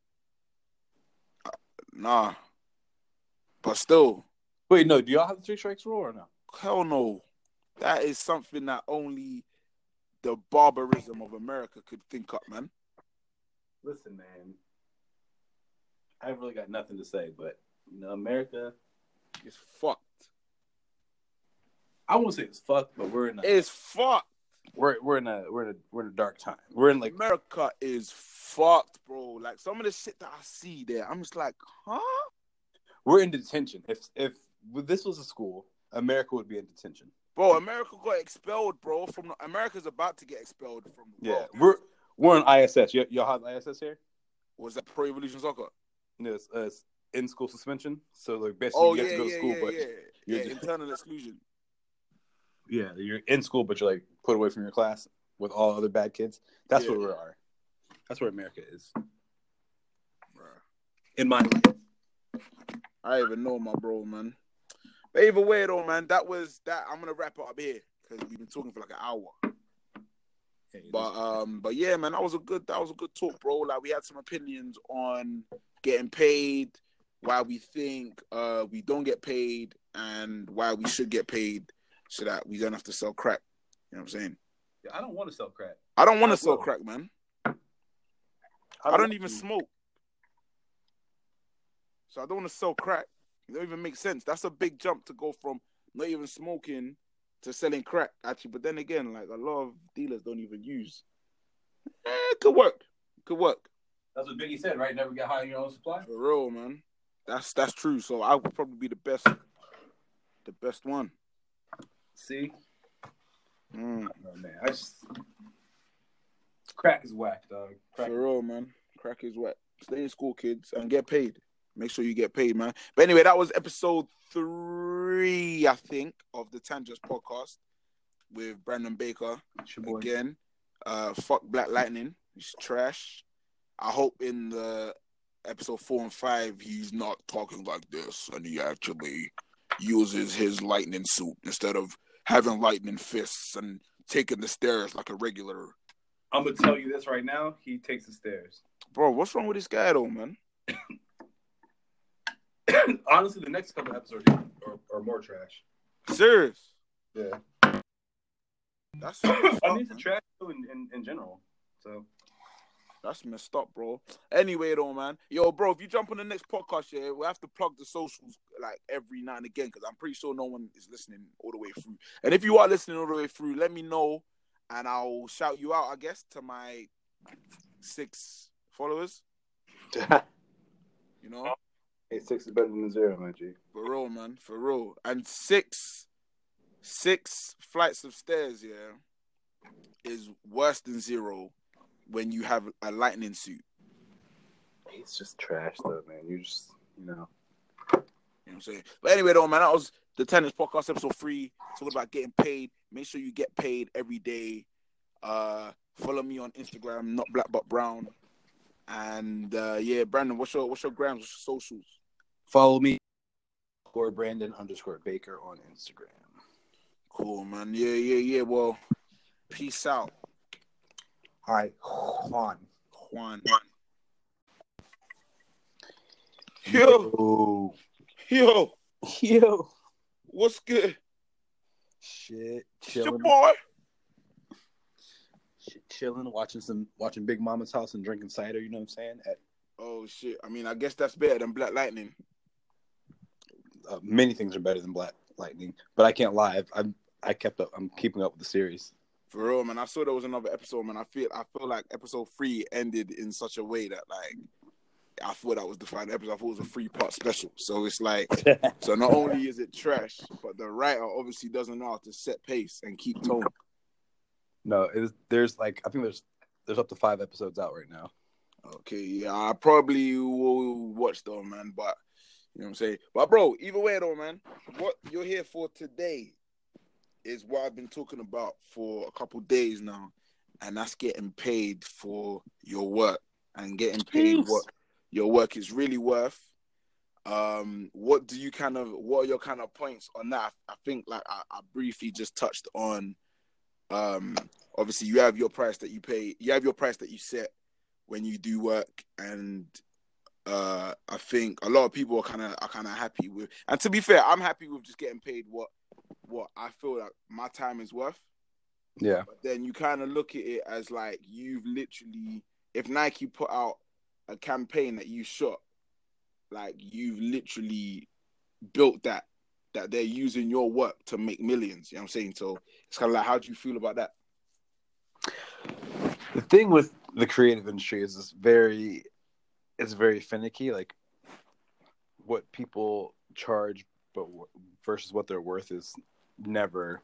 nah, but still. Wait, no. Do y'all have the 3 strikes rule or no? Hell no. That is something that only the barbarism of America could think up, man. Listen, man. I've really got nothing to say, but America is fucked. I won't say it's fucked, but it's fucked. We're in a dark time. We're in America is fucked, bro. Like, some of the shit that I see there, I'm just like, huh? We're in detention. If this was a school, America would be in detention. Bro, America got expelled, bro. America's about to get expelled from the world. Yeah, we're on ISS. Y'all have ISS here? Was that Pro Evolution Soccer? No, it's in-school suspension. So basically, you have to go to school, but you're internal exclusion. Yeah, you're in school, but you're put away from your class with all other bad kids. That's where we are. That's where America is. Bruh. In my life. I even know, my bro, man. But either way, though, man, that was that. I'm gonna wrap it up here because we've been talking for an hour. But yeah, man, that was a good talk, bro. We had some opinions on getting paid, why we think we don't get paid, and why we should get paid so that we don't have to sell crack. You know what I'm saying? Yeah, I don't want to sell crack. I don't want to sell crack, man. I don't even smoke. So I don't want to sell crack. It don't even make sense. That's a big jump to go from not even smoking to selling crack, actually. But then again, a lot of dealers don't even use. It could work. That's what Biggie said, right? Never get high on your own supply. For real, man. That's true. So I would probably be the best one. See? Oh, man. Crack is whack, dog. Crack. For real, man. Crack is whack. Stay in school, kids, and get paid. Make sure you get paid, man. But anyway, that was episode 3, I think, of the Tangents podcast with Brandon Baker. Again, fuck Black Lightning. He's trash. I hope in the episode 4 and 5 he's not talking like this and he actually uses his lightning suit instead of having lightning fists and taking the stairs like a regular. I'm gonna tell you this right now. He takes the stairs. Bro, what's wrong with this guy though, man? Honestly, the next couple episodes are more trash. Serious? Yeah. That's I mean, up, it's a trash show in general. So that's messed up, bro. Anyway, though, man. Yo, bro, if you jump on the next podcast, yeah, we'll have to plug the socials like every now and again because I'm pretty sure no one is listening all the way through. And if you are listening all the way through, let me know and I'll shout you out, I guess, to my 6 followers. You know? 6 is better than 0, my G. For real, man. For real. And 6 flights of stairs, yeah, is worse than 0 when you have a lightning suit. It's just trash, though, man. You just, You know what I'm saying? But anyway, though, man, that was the Tennis Podcast, episode 3. Talking about getting paid. Make sure you get paid every day. Follow me on Instagram, not black but brown. And yeah, Brandon, what's your grams, what's your socials? follow me, Brandon_Baker on Instagram. Cool, man. Yeah. Well, peace out. All right, Juan. Yo, Yo. what's good? Shit, It's your chilling. boy. Chilling, watching Big Mama's house and drinking cider. You know what I'm saying? Oh shit! I mean, I guess that's better than Black Lightning. Many things are better than Black Lightning, but I can't lie. I'm keeping up with the series. For real, man. I saw there was another episode, man. I feel like episode 3 ended in such a way that like I thought that was the final episode. I thought it was a 3-part special. So it's like, so not only is it trash, but the writer obviously doesn't know how to set pace and keep tone. No, there's like I think there's up to 5 episodes out right now. Okay, yeah, I probably will watch them, man. But you know what I'm saying. But bro, either way though, man, what you're here for today is what I've been talking about for a couple days now, and that's getting paid for your work and getting paid what your work is really worth. What are your kind of points on that? I think like I briefly just touched on. Obviously you have your price that you pay. You have your price that you set when you do work, and I think a lot of people are kind of happy with. And to be fair, I'm happy with just getting paid what I feel like my time is worth. Yeah. But then you kind of look at it as like you've literally, if Nike put out a campaign that you shot, like you've literally built that they're using your work to make millions. You know what I'm saying? So it's kind of like, how do you feel about that? The thing with the creative industry is it's very finicky. Like what people charge, but versus what they're worth is never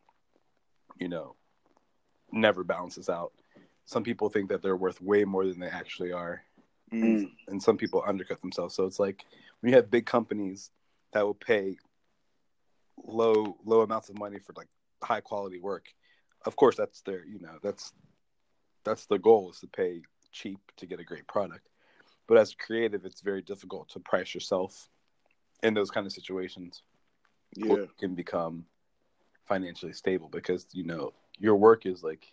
balances out. Some people think that they're worth way more than they actually are. And some people undercut themselves. So it's like when you have big companies that will pay low amounts of money for like high quality work, of course that's their that's the goal, is to pay cheap to get a great product. But as a creative, it's very difficult to price yourself in those kind of situations. Yeah, What can become financially stable, because your work is what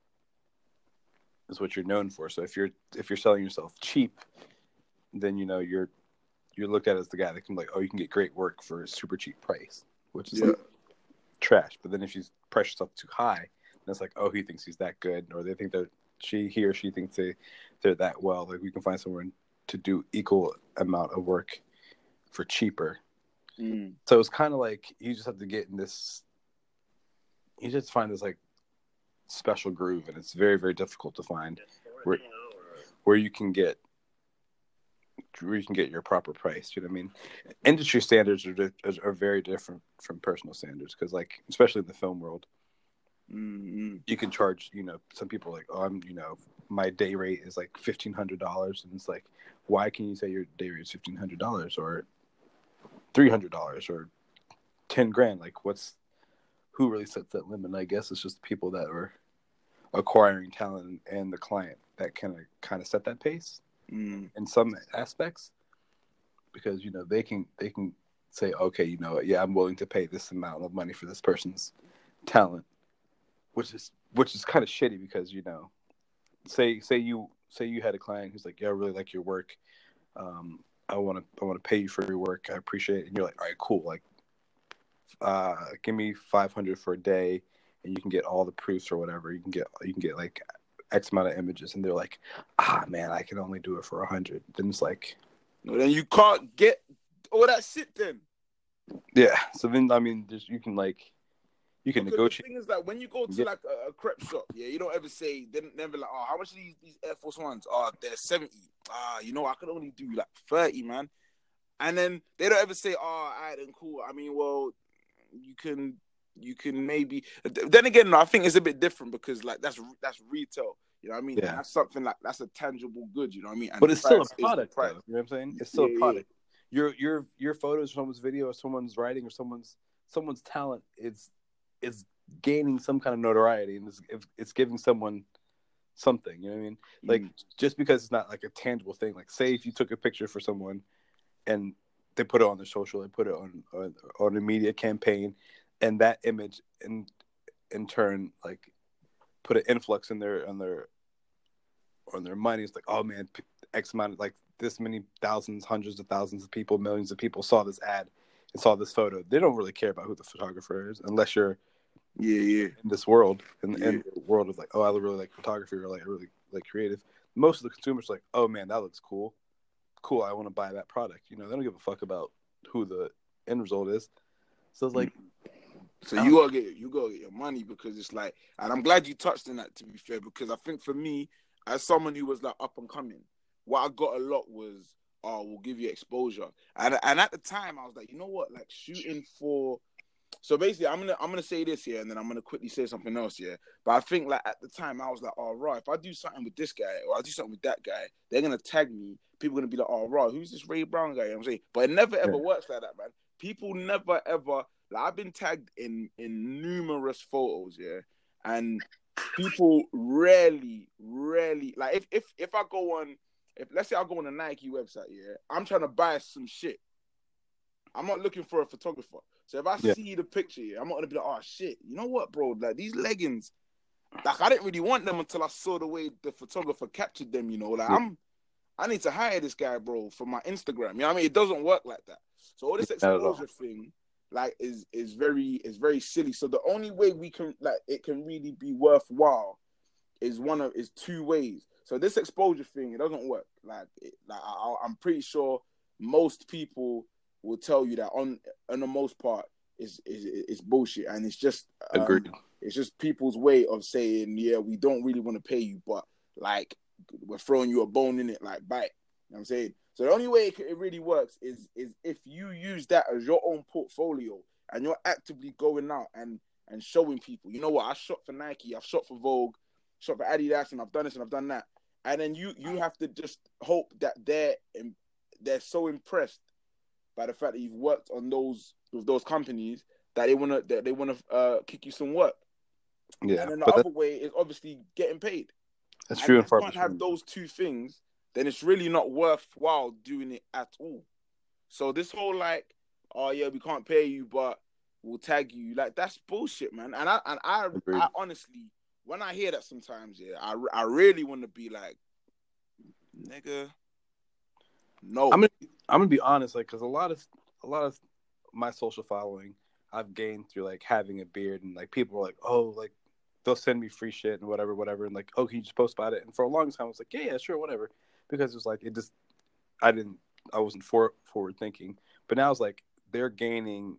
you're known for. So if you're selling yourself cheap, then you're looked at as the guy that can you can get great work for a super cheap price, which is trash. But then if you price yourself too high, then it's like, oh, he thinks he's that good, or they think that he or she thinks they're that well. Like we can find someone to do equal amount of work for cheaper. So it's kind of like you just have to get in this. You just find this like special groove, and it's very, very difficult to find where you can get your proper price. You know what I mean? Industry standards are very different from personal standards, because like especially in the film world, Mm-hmm. You can charge, some people are like, oh, my day rate is like $1,500, and it's like, why can you say your day rate is $1,500 or $300 or 10 grand? Like, who really sets that limit? And I guess it's just the people that are acquiring talent and the client that kind of set that pace in some aspects, because they can say, okay, yeah, I'm willing to pay this amount of money for this person's talent, which is kind of shitty, because say you had a client who's like, yeah, I really like your work, I want to pay you for your work, I appreciate it, and you're like, all right, cool, like give me $500 for a day, and you can get all the proofs or whatever. You can get like X amount of images, and they're like, man, I can only do it for 100. Then it's like, no, then you can't get all that shit then. Yeah. So then, I mean, you can negotiate. The thing is that when you go to like a crepe shop, yeah, you don't ever say, they never like, oh, how much are these Air Force Ones? Oh, they're 70. I could only do like 30, man. And then they don't ever say, oh, all right, then cool. I mean, well, you can maybe. Then again, no, I think it's a bit different, because like that's retail. You know what I mean? Yeah. And that's something like, that's a tangible good. You know what I mean? And but it's still a product, though. You know what I'm saying? It's still a product. Yeah. Your photos, someone's video, or someone's writing, or someone's talent is gaining some kind of notoriety, and it's giving someone something. You know what I mean? Like, just because it's not like a tangible thing. Like, say if you took a picture for someone and they put it on their social, they put it on a media campaign, and that image in turn like put an influx on their money. It's like, oh man, X amount of, like, this many thousands, hundreds of thousands of people, millions of people saw this ad and saw this photo. They don't really care about who the photographer is, unless you're in this world, in the world of like, oh, I really like photography, or like I really like creative. Most of the consumers are like, oh man, that looks cool, I want to buy that product. They don't give a fuck about who the end result is. So it's like, so you gotta get your money, because it's like, and I'm glad you touched on that, to be fair, because I think for me, as someone who was like up and coming, what I got a lot was, oh, we'll give you exposure, and at the time I was like, you know what, like shooting for. So basically, I'm gonna say this here, and then I'm gonna quickly say something else here. But I think like at the time, I was like, oh, right, if I do something with this guy, or I do something with that guy, they're gonna tag me. People are gonna be like, oh, right, who's this Ray Brown guy? You know what I'm saying, but it never ever works like that, man. People never ever. Like, I've been tagged in numerous photos, yeah, and people rarely like, if I go on, let's say I go on a Nike website, yeah, I'm trying to buy some shit. I'm not looking for a photographer. So if I see the picture, I'm not gonna be like, oh shit, you know what, bro? Like, these leggings, like, I didn't really want them until I saw the way the photographer captured them. Like, I need to hire this guy, bro, for my Instagram. You know what I mean? It doesn't work like that. So all this exposure thing, like, is very silly. So the only way we can, like, it can really be worthwhile is two ways. So this exposure thing, it doesn't work. I'm pretty sure most people will tell you that on the most part is bullshit, and it's just agreed. It's just people's way of saying, yeah, we don't really want to pay you, but like, we're throwing you a bone in it, like, bite. You know what I'm saying? So the only way it really works is if you use that as your own portfolio, and you're actively going out and showing people, you know what, I shot for Nike, I've shot for Vogue, shot for Adidas, and I've done this and I've done that, and then you have to just hope that they're so impressed by the fact that you've worked on with those companies that they wanna kick you some work. Yeah. And then the other way is obviously getting paid. That's true. If you can't have those two things, then it's really not worthwhile doing it at all. So this whole like, oh yeah, we can't pay you, but we'll tag you, like, that's bullshit, man. And I honestly, when I hear that sometimes, yeah, I really want to be like, nigga, no. I'm gonna be honest, like, because a lot of my social following I've gained through like having a beard, and like people are like, oh, like, they'll send me free shit and whatever, and like, oh, can you just post about it? And for a long time I was like, yeah, sure, whatever, because it was like, I wasn't forward thinking. But now it's like they're gaining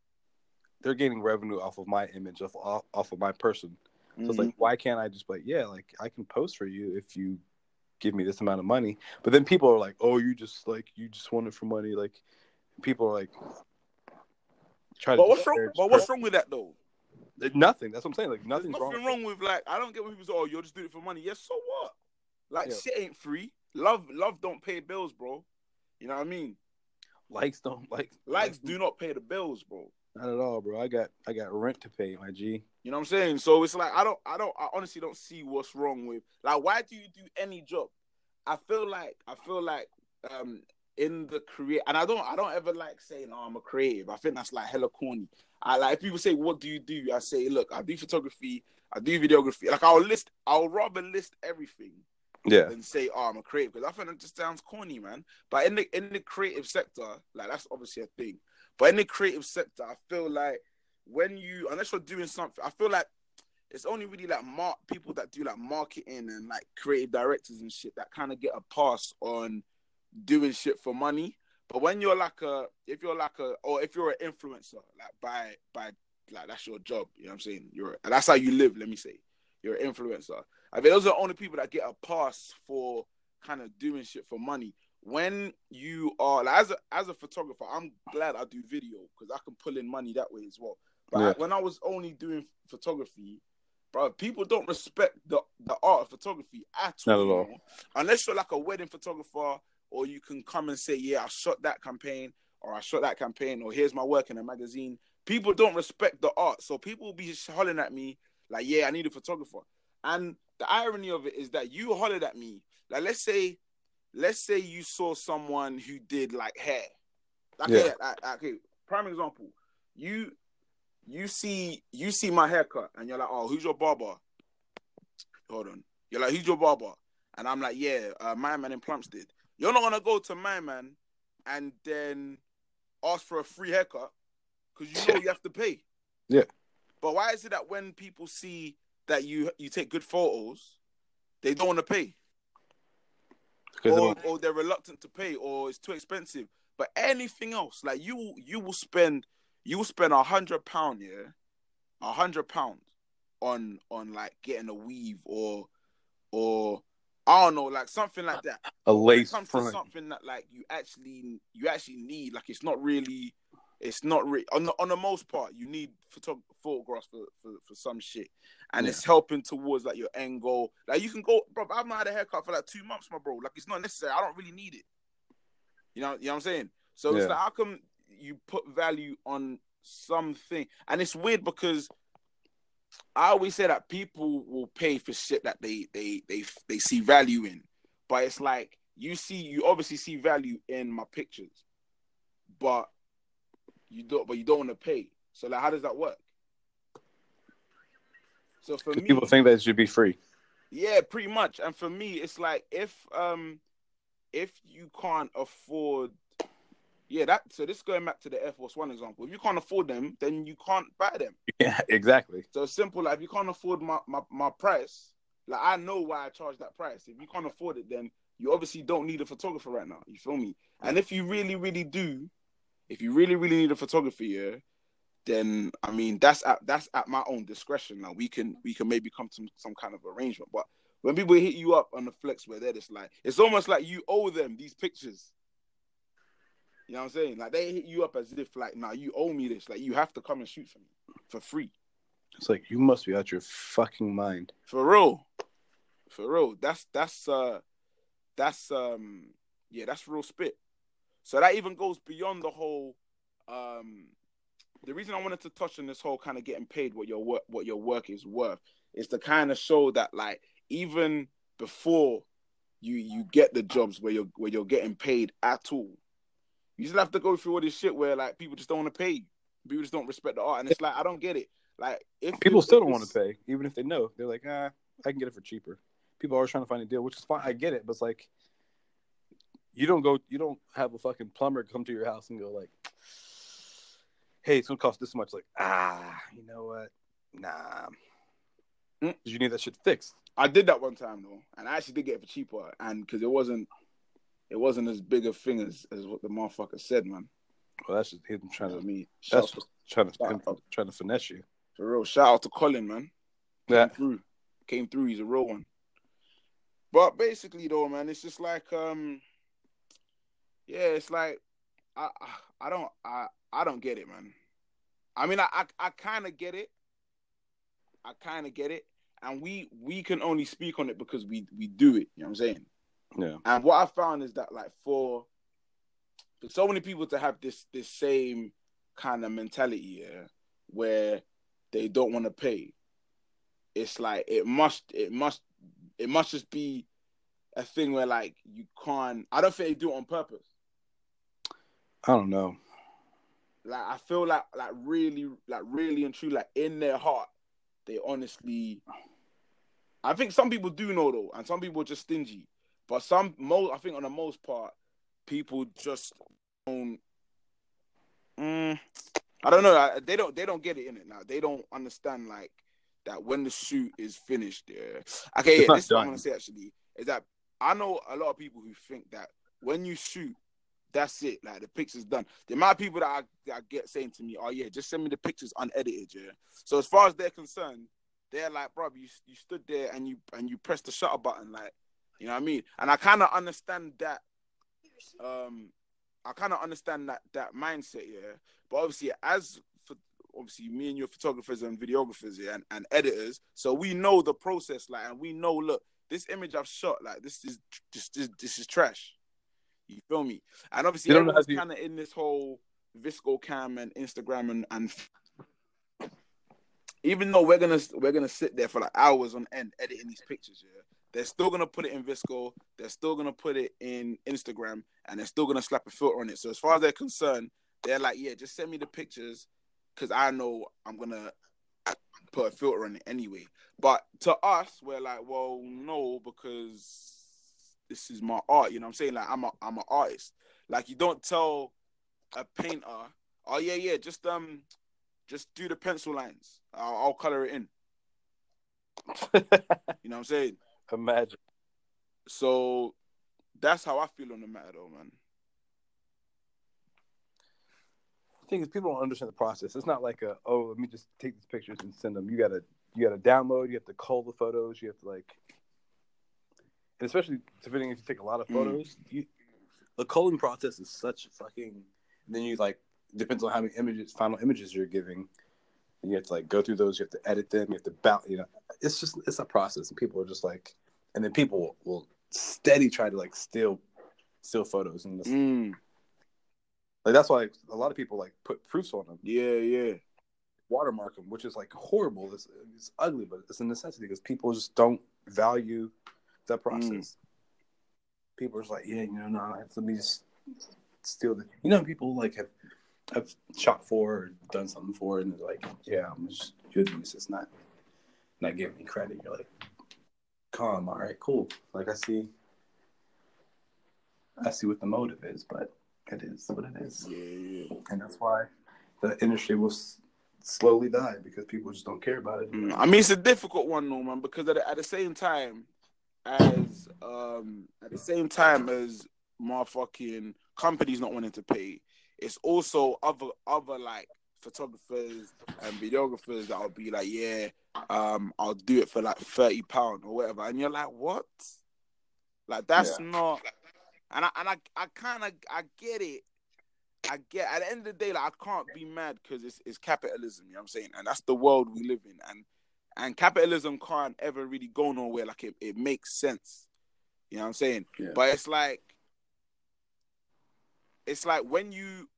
revenue off of my image, off of my person. So it's like, why can't I just be like, yeah, like, I can post for you if you give me this amount of money? But then people are like, oh, you just want it for money. Like, people are like, But what's wrong with that though? Nothing. That's what I'm saying. Like, There's nothing's nothing wrong with, like, I don't get when people say, oh, you're just doing it for money. Yes, so what? Like, Yeah. shit ain't free. Love don't pay bills, bro. You know what I mean? Likes don't like. Likes do not pay the bills, bro. Not at all, bro. I got rent to pay, my G. You know what I'm saying? So it's like I honestly don't see what's wrong with, like, why do you do any job? I feel like in the create, and I don't ever like saying, oh, I'm a creative. I think that's like hella corny. I like, if people say, what do you do? I say, look, I do photography, I do videography. Like, I'll rather list everything than say, oh, I'm a creative, because I think that just sounds corny, man. But in the creative sector, like, that's obviously a thing. But in the creative sector, I feel like unless you're doing something, I feel like it's only really like people that do like marketing and like creative directors and shit that kind of get a pass on doing shit for money. But when you're if you're an influencer, like by like, that's your job, you know what I'm saying? That's how you live, let me say. You're an influencer. I mean, those are the only people that get a pass for kind of doing shit for money. When you are, like, as a photographer, I'm glad I do video because I can pull in money that way as well. But when I was only doing photography, bro, people don't respect the art of photography at all. Not at all. Unless you're like a wedding photographer, or you can come and say, yeah, I shot that campaign, or here's my work in a magazine. People don't respect the art. So people will be hollering at me like, yeah, I need a photographer. And the irony of it is that you hollered at me. Like, let's say you saw someone who did like hair. Okay, prime example. You see my haircut and you're like, oh, who's your barber? Hold on. You're like, who's your barber? And I'm like, yeah, my man in Plumstead. You're not gonna go to my man and then ask for a free haircut because you know you have to pay. Yeah. But why is it that when people see that you take good photos, they don't want to pay? Or they're reluctant to pay, or it's too expensive. But anything else, like you will spend £100, yeah, £100 on like getting a weave or I don't know, like something like that. A lace front. When it comes to something that like you actually need, like it's not really on the most part you need photographs for some shit, and it's helping towards like your end goal. Like you can go, bro, I've not had a haircut for like 2 months, my bro. Like it's not necessary. I don't really need it. You know what I'm saying? So it's like, how come you put value on something? And it's weird because I always say that people will pay for shit that they see value in, but it's like you obviously see value in my pictures, but you don't want to pay. So like, how does that work? So for me, people think that it should be free. Yeah, pretty much. And for me, it's like if you can't afford, so this is going back to the Air Force One example. If you can't afford them, then you can't buy them. Yeah, exactly. So it's simple. Like if you can't afford my price, like I know why I charge that price. If you can't afford it, then you obviously don't need a photographer right now. You feel me? And if you really, really do, if you really, really need a photographer, yeah, then I mean that's at my own discretion. Like we can maybe come to some kind of arrangement. But when people hit you up on the flex where they're just like, it's almost like you owe them these pictures. You know what I'm saying? Like they hit you up as if like, nah, you owe me this. Like you have to come and shoot for me for free. It's like, you must be out your fucking mind. For real. That's real spit. So that even goes beyond the whole. The reason I wanted to touch on this whole kind of getting paid what your work is worth is to kind of show that like even before you get the jobs where you're getting paid at all, you still have to go through all this shit where like people just don't want to pay you. People just don't respect the art, and it's like I don't get it. Like if people still don't want to pay, even if they know, they're like, I can get it for cheaper. People are always trying to find a deal, which is fine. I get it, but it's like you don't have a fucking plumber come to your house and go like, hey, it's gonna cost this much. Like, you know what? Nah. Did you need that shit fixed? I did that one time though, and I actually did get it for cheaper, and because it wasn't as big a thing as what the motherfucker said, man. Well, that's just him trying to me. That's trying to finesse you. For real. Shout out to Colin, man. Came through. He's a real one. But basically, though, man, it's just like, it's like I don't get it, man. I mean, I kind of get it, I kind of get it, and we can only speak on it because we do it. You know what I'm saying? Yeah. And what I found is that like for so many people to have this same kind of mentality, yeah, where they don't want to pay, it's like it must just be a thing where like you can't. I don't think they do it on purpose. I don't know. Like I feel like really and true, like in their heart, they honestly. I think some people do know though, and some people are just stingy. But I think on the most part, people just don't. I don't know. They don't get it in it now. They don't understand like that when the shoot is finished. Yeah. Okay. Yeah. This is what I'm gonna say. Actually, is that I know a lot of people who think that when you shoot, that's it. Like the picture's done. The amount of people that I get saying to me, "Oh yeah, just send me the pictures unedited." Yeah. So as far as they're concerned, they're like, "Bro, you stood there and you pressed the shutter button, like, you know what I mean?" And I kind of understand that. I kind of understand that mindset, yeah. But obviously, obviously me and you photographers and videographers, yeah, and editors, so we know the process, like, and we know, look, this image I've shot, like, this is trash. You feel me? And obviously, everyone's kind of in this whole Visco cam and Instagram and even though we're gonna sit there for like hours on end editing these pictures, yeah, they're still gonna put it in Visco, they're still gonna put it in Instagram, and they're still gonna slap a filter on it. So as far as they're concerned, they're like, yeah, just send me the pictures, because I know I'm gonna put a filter on it anyway. But to us, we're like, well, no, because this is my art. You know what I'm saying? Like I'm an artist. Like you don't tell a painter, oh yeah, just do the pencil lines. I'll color it in. You know what I'm saying? Imagine. So that's how I feel on the matter, though, man. The thing is, people don't understand the process. It's not like let me just take these pictures and send them. You gotta download. You have to cull the photos. You have to and especially depending if you take a lot of photos, the culling process is such fucking. Then you depends on how many final images you're giving. And you have to go through those. You have to edit them. You have to bounce. It's a process, and people are just and then people will steady try to steal photos, and that's why a lot of people put proofs on them. Yeah. Watermark them, which is horrible. It's ugly, but it's a necessity because people just don't value that process. People are just no, let me just steal the. People have shot for or done something for, and they're yeah, I'm just good at this. It's not giving me credit. You're like, calm, all right, cool. I see what the motive is, but it is what it is. Yeah. And that's why the industry will slowly die because people just don't care about it. I mean, it's a difficult one, though, man, because at the same time as motherfucking companies not wanting to pay, it's also other photographers and videographers that will be like, yeah, I'll do it for £30 or whatever, and you're like, what? That's not. And I get it. At the end of the day, I can't be mad because it's capitalism. You know what I'm saying? And that's the world we live in. And capitalism can't ever really go nowhere. It makes sense. You know what I'm saying? Yeah. But it's like when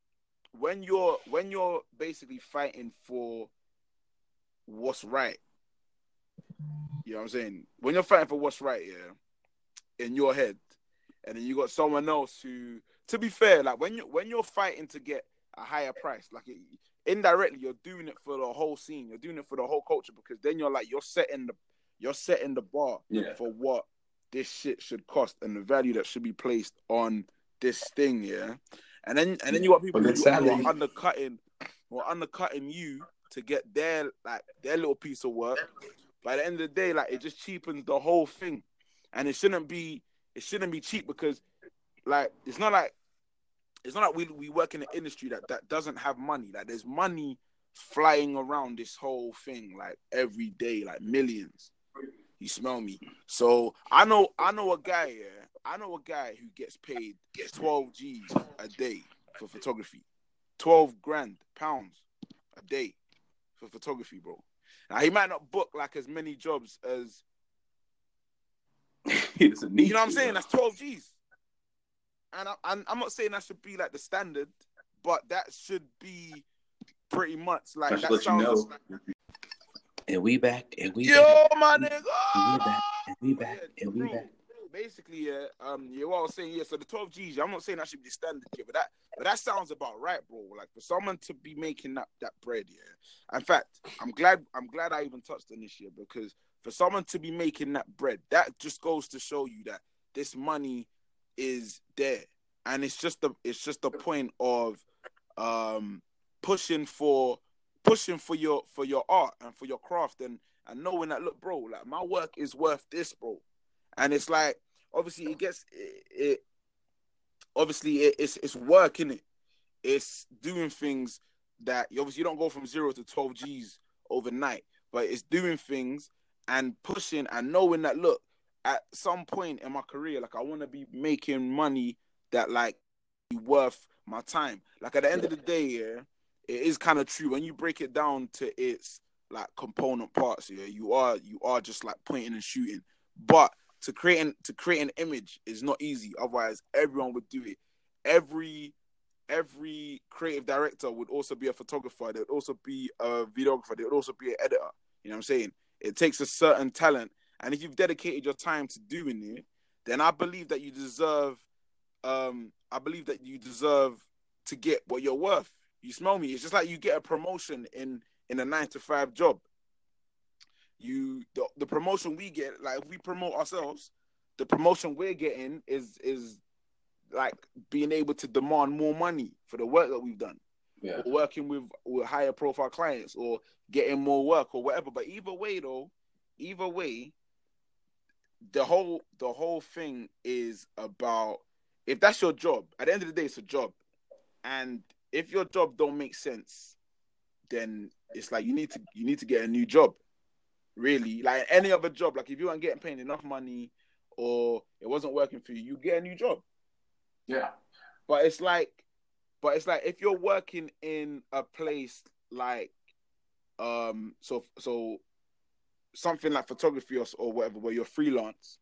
you're basically fighting for what's right. You know what I'm saying? When you're fighting for what's right, yeah, in your head, and then you got someone else who, to be fair, when you're fighting to get a higher price, indirectly you're doing it for the whole scene, you're doing it for the whole culture, because then you're setting the bar for what this shit should cost and the value that should be placed on this thing, yeah. And then you got people who are undercutting you to get their little piece of work. By the end of the day, it just cheapens the whole thing, and it shouldn't be cheap, because it's not like we work in an industry that doesn't have money. There's money flying around this whole thing every day, millions. You smell me? So I know a guy, yeah. I know a guy who gets paid 12 G's a day for photography. 12 grand pounds a day for photography, bro. Now, he might not book like as many jobs as He doesn't need. you know what I'm to, saying? though. That's 12 G's. And I'm not saying that should be like the standard, but that should be pretty much like I should that let you sounds. know. And we back, and we Yo, back, my nigga. and we back, and we But back, yeah, and we bro, back. basically, yeah, what I was saying, yeah. So the 12 G's, yeah, I'm not saying that should be the standard, yeah, but that sounds about right, bro. Like for someone to be making that bread, yeah. In fact, I'm glad I even touched on this year because for someone to be making that bread, that just goes to show you that this money is there, and it's just the point of pushing for your art and for your craft and knowing that, look, bro, like my work is worth this, bro. And it's like, obviously it's work, innit? It's doing things that you don't go from 0 to 12 G's overnight, but it's doing things and pushing and knowing that, look, at some point in my career, like I want to be making money that like be worth my time. Like at the end of the day, yeah, it is kind of true when you break it down to its like component parts. Yeah, you are just like pointing and shooting, but to create an image is not easy. Otherwise, everyone would do it. Every creative director would also be a photographer. They would also be a videographer. They would also be an editor. You know what I'm saying? It takes a certain talent, and if you've dedicated your time to doing it, then I believe that you deserve. To get what you're worth. You smell me? It's just like you get a promotion in a 9-to-5 job. The promotion we get, like if we promote ourselves, the promotion we're getting is like being able to demand more money for the work that we've done. Yeah. Or working with higher profile clients or getting more work or whatever. But either way, the whole thing is about, if that's your job, at the end of the day, it's a job. And if your job don't make sense, then it's like you need to get a new job. Really, like any other job. Like if you weren't getting paid enough money or it wasn't working for you, you get a new job. Yeah. But it's like if you're working in a place like so something like photography or whatever, where you're freelance,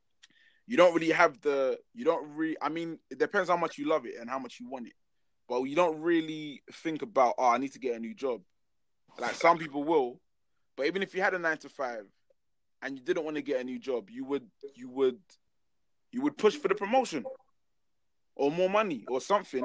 I mean, it depends how much you love it and how much you want it. But you don't really think about, I need to get a new job. Like some people will, but even if you had a 9-to-5 and you didn't want to get a new job, you would push for the promotion or more money or something.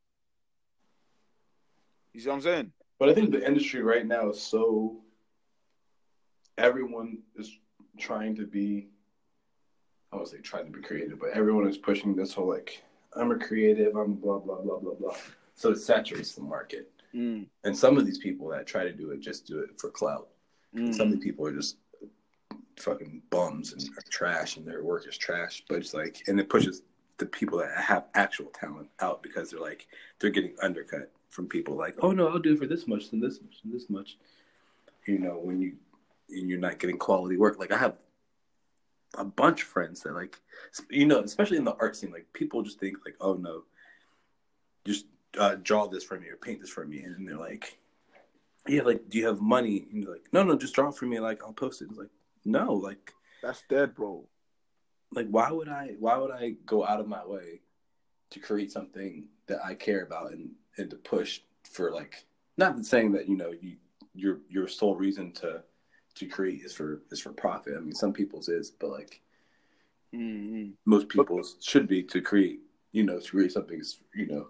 You see what I'm saying? But I think the industry right now is so, everyone is trying to be, I won't say trying to be creative, but everyone is pushing this whole like, I'm a creative, I'm blah, blah, blah, blah, blah. So it saturates the market. Mm. And some of these people that try to do it just do it for clout. Mm. Some of the people are just fucking bums and are trash and their work is trash. But it's like, and it pushes the people that have actual talent out because they're getting undercut from people like, oh no, I'll do it for this much and this much and this much. You know, when you're not getting quality work. Like I have a bunch of friends that like, you know, especially in the art scene, like people just think like, oh no, just draw this for me or paint this for me. And they're like, yeah, like, do you have money? And you're like, no, just draw it for me. Like, I'll post it. It's like, no, like, that's dead, bro. Like, why would I go out of my way to create something that I care about and to push for, like, not saying that, you know, your sole reason to create is for profit. I mean, some people's is, but like most people's should be to create something, you know,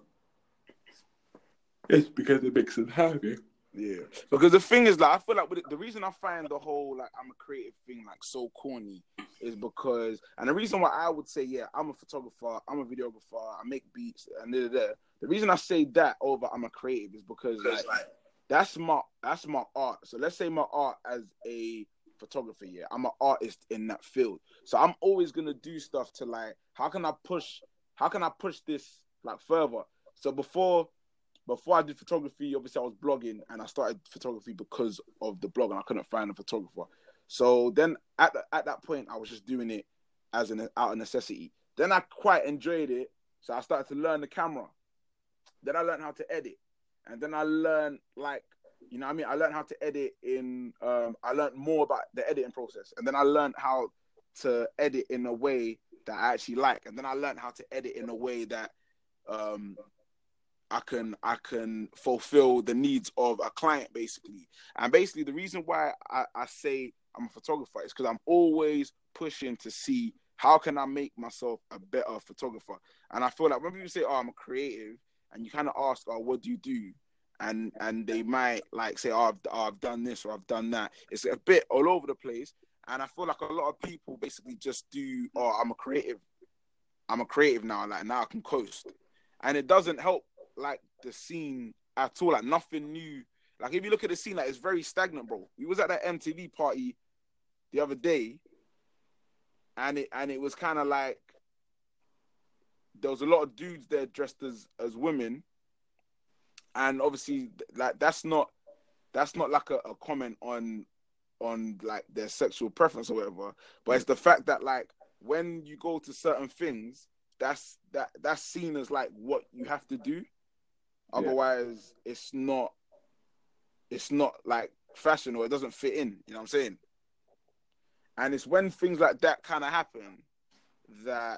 it's because it makes them happy. Yeah, because the thing is, like, I feel like the reason I find the whole like I'm a creative thing like so corny is because, and the reason why I would say, yeah, I'm a photographer, I'm a videographer, I make beats, and the reason I say that over I'm a creative is because like that's my art. So let's say my art as a photographer, yeah, I'm an artist in that field. So I'm always gonna do stuff to like, how can I push this like further? So before I did photography, obviously I was blogging, and I started photography because of the blog, and I couldn't find a photographer. So then at that point, I was just doing it out of necessity. Then I quite enjoyed it, so I started to learn the camera. Then I learned how to edit, and then I learned like You know what I mean? I learned how to edit I learned more about the editing process. And then I learned how to edit in a way that I actually like. And then I learned how to edit in a way that I can fulfill the needs of a client, basically. And basically, the reason why I say I'm a photographer is because I'm always pushing to see how can I make myself a better photographer. And I feel like when people say, "Oh, I'm a creative," and you kind of ask, "Oh, what do you do?" and they might like say, "Oh, I've done this or I've done that." It's a bit all over the place. And I feel like a lot of people basically just do, "Oh, I'm a creative now. Like now I can coast," and it doesn't help like the scene at all. Like nothing new. Like if you look at the scene, like it's very stagnant, bro. We was at that MTV party the other day, and it was kind of like there was a lot of dudes there dressed as women, and obviously like that's not like a comment on like their sexual preference or whatever, but it's the fact that like when you go to certain things, that's seen as like what you have to do. Otherwise, it's not like fashion, or it doesn't fit in. You know what I'm saying? And it's when things like that kind of happen that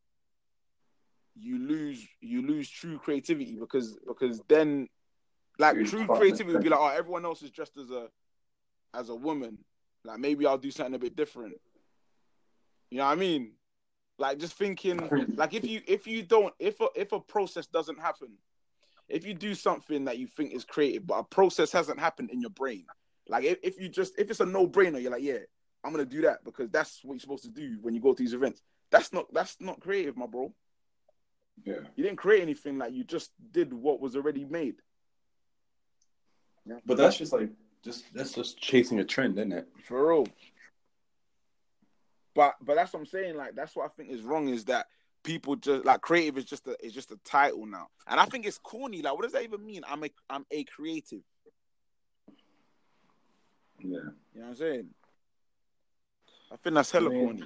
you lose true creativity, because then like true creativity would be like, oh, everyone else is dressed as a woman. Like maybe I'll do something a bit different. You know what I mean? Like just thinking, like if a process doesn't happen, if you do something that you think is creative, but a process hasn't happened in your brain, like if it's a no-brainer, you're like, yeah, I'm gonna do that because that's what you're supposed to do when you go to these events. That's not creative, my bro. Yeah. You didn't create anything, like you just did what was already made. But that's just like that's just chasing a trend, isn't it? For real. But that's what I'm saying. Like that's what I think is wrong, is that people just like creative is just a title now, and I think it's corny. Like, what does that even mean? I'm a creative. Yeah. You know what I'm saying? I think that's hella corny.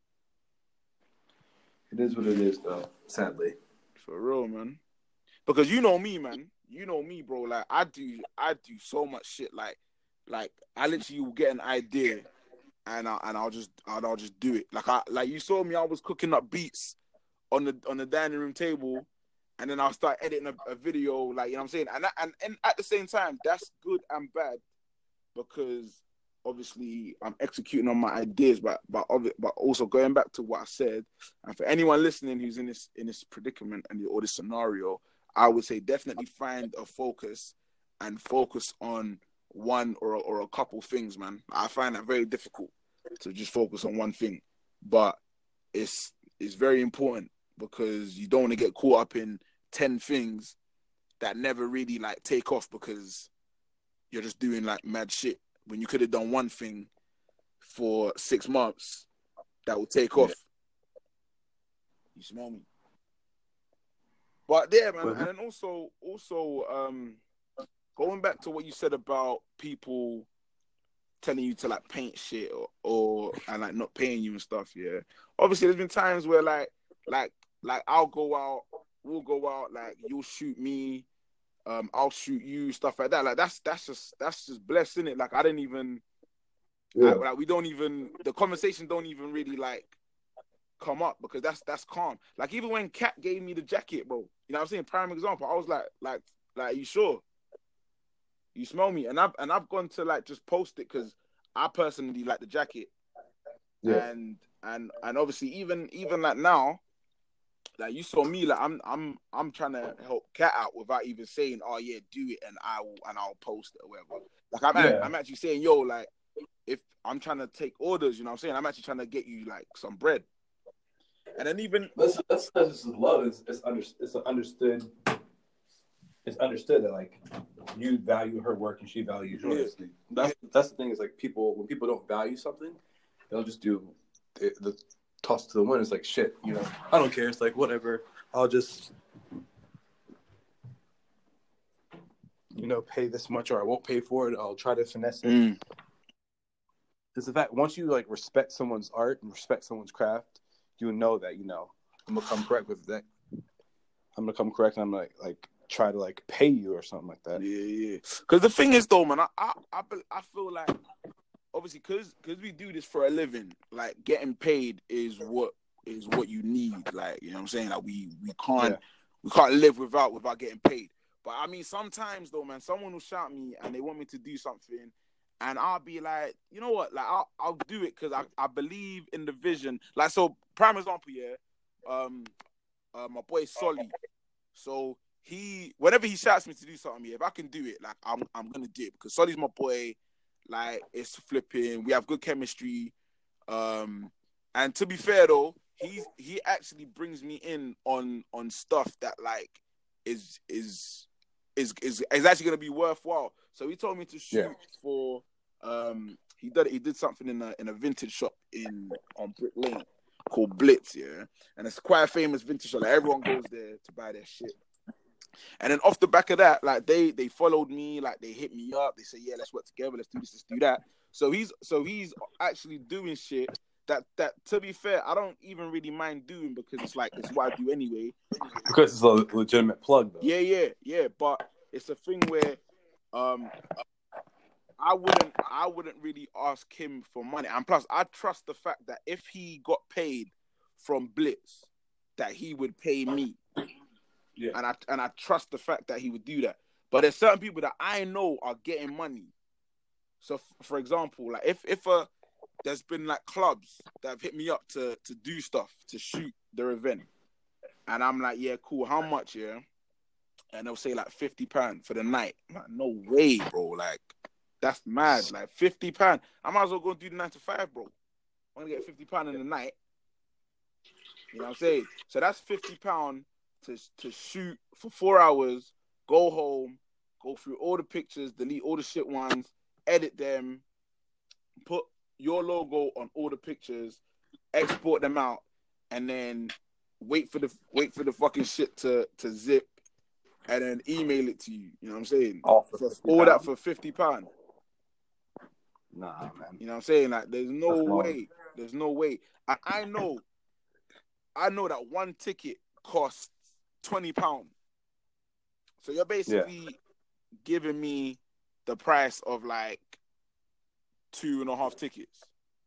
It is what it is, though. Sadly. For real, man. Because you know me, man. You know me, bro. Like I do so much shit. Like I literally will get an idea, and I'll just do it. Like you saw me, I was cooking up beats on the dining room table, and then I'll start editing a video. Like, you know what I'm saying? And at the same time, that's good and bad, because obviously I'm executing on my ideas, but also going back to what I said, and for anyone listening who's in this predicament or this scenario, I would say definitely find a focus and focus on one or a couple things, man. I find that very difficult to just focus on one thing, but it's very important, because you don't want to get caught up in 10 things that never really like take off because you're just doing like mad shit, when you could have done one thing for 6 months that will take off. You smell me? But yeah, man. And then also going back to what you said about people telling you to like paint shit or like not paying you and stuff. Yeah, obviously there's been times where like we'll go out, like you'll shoot me, I'll shoot you, stuff like that. Like that's just blessed, innit? Like I didn't even, like we don't even, the conversation don't even really like come up, because that's calm. Like even when Kat gave me the jacket, bro, you know what I'm saying? Prime example. I was like, you sure? You smell me? And I've gone to like just post it because I personally like the jacket. Yeah. And obviously even like now, like you saw me, like I'm trying to help Kat out without even saying, oh yeah, do it, and I'll post it or whatever. Like I'm actually saying, yo, like if I'm trying to take orders, you know what I'm saying? I'm actually trying to get you like some bread. And then even that's just love. It's understood. It's understood that like you value her work and she values yours. Yeah. That's the thing, is like when people don't value something, they'll just do the toss to the wind. It's like shit, you know. I don't care. It's like whatever. I'll just pay this much, or I won't pay for it. I'll try to finesse it. It's the fact, once you like respect someone's art and respect someone's craft, you know that I'm gonna come correct with that. I'm gonna come correct, and I'm like try to like pay you or something like that. Yeah. Because the thing is, though, man, I feel like obviously because we do this for a living, like getting paid is what you need. Like, you know what I'm saying? Like we can't live without getting paid. But I mean, sometimes though, man, someone will shout me and they want me to do something, and I'll be like, you know what? Like I'll do it because I believe in the vision. Like, so prime example, my boy Solly. So whenever he shouts me to do something, if I can do it, like I'm gonna do it because Solly's my boy. Like, it's flipping. We have good chemistry. And to be fair though, he actually brings me in on stuff that like is actually gonna be worthwhile. So he told me to shoot for he did something in a vintage shop on Brick Lane called Blitz, and it's quite a famous vintage shop. Like, everyone goes there to buy their shit. And then off the back of that, like they followed me, like they hit me up. They said, "Yeah, let's work together. Let's do this. Let's do that." So he's actually doing shit that to be fair, I don't even really mind doing because it's what I do anyway. Because it's a legitimate plug, though. Yeah. But it's a thing where I wouldn't really ask him for money, and plus I trust the fact that if he got paid from Blitz, that he would pay me. Yeah. And I trust the fact that he would do that. But there's certain people that I know are getting money. So for example, like if there's been like clubs that have hit me up to do stuff, to shoot their event. And I'm like, yeah, cool, how much, yeah? And they'll say like £50 for the night. I'm like, no way, bro. Like, that's mad. Like £50. I might as well go and do the 9 to 5, bro. I'm gonna get £50 in the night. You know what I'm saying? So that's £50 to shoot for 4 hours, go home, go through all the pictures, delete all the shit ones, edit them, put your logo on all the pictures, export them out, and then wait for the fucking shit to zip, and then email it to you. You know what I'm saying? All that for £50. Nah, man. You know what I'm saying? Like, there's no way. There's no way. I know that one ticket costs £20. So you're basically giving me the price of like 2.5 tickets.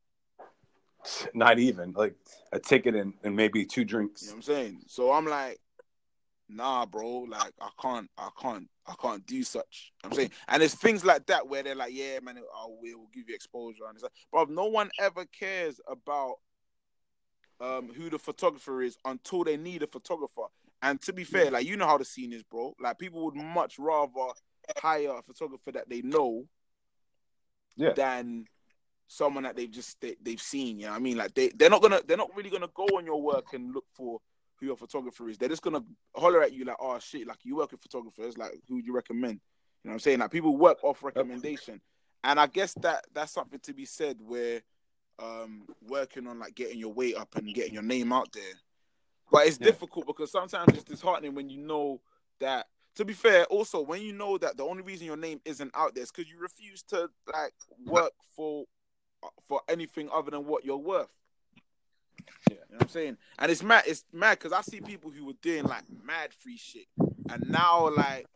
Not even like a ticket and maybe 2 drinks. You know what I'm saying? So I'm like, nah, bro. Like, I can't do such. I'm saying, and there's things like that where they're like, yeah, man, we'll give you exposure, and it's like, bro, no one ever cares about who the photographer is until they need a photographer. And to be fair, like, you know how the scene is, bro. Like, people would much rather hire a photographer that they know than someone that they've seen. You know what I mean? Like, they're not really gonna go on your work and look for who your photographer is. They're just gonna holler at you like, oh shit, like, you work with photographers, like, who would you recommend? You know what I'm saying? Like, people work off recommendation. And I guess that's something to be said where working on like getting your weight up and getting your name out there. But it's difficult because sometimes it's disheartening when you know that, to be fair, also when you know that the only reason your name isn't out there is because you refuse to like work for anything other than what you're worth. Yeah. You know what I'm saying? And it's mad because I see people who were doing like mad free shit, and now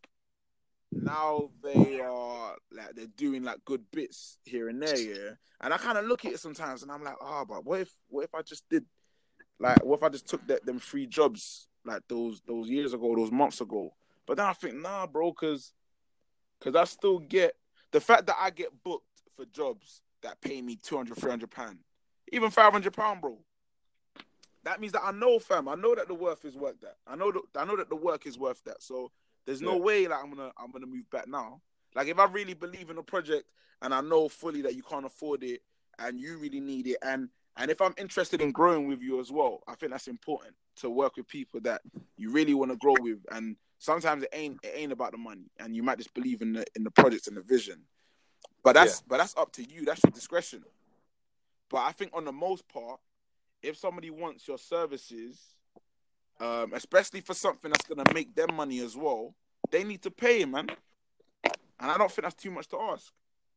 they are like, they're doing like good bits here and there, yeah. And I kind of look at it sometimes and I'm like, but what if I just did, like, what if I just took them free jobs like those years ago, those months ago? But then I think, nah, bro, because I still get the fact that I get booked for jobs that pay me £200-300, even £500, bro. That means that I know, fam. I know that the worth is worth that. I know that the work is worth that. So there's no way like I'm gonna move back now. Like, if I really believe in a project and I know fully that you can't afford it and you really need it, and if I'm interested in growing with you as well, I think that's important to work with people that you really want to grow with. And sometimes it ain't about the money, and you might just believe in the project and the vision. But that's up to you. That's your discretion. But I think on the most part, if somebody wants your services, especially for something that's gonna make them money as well, they need to pay, man. And I don't think that's too much to ask.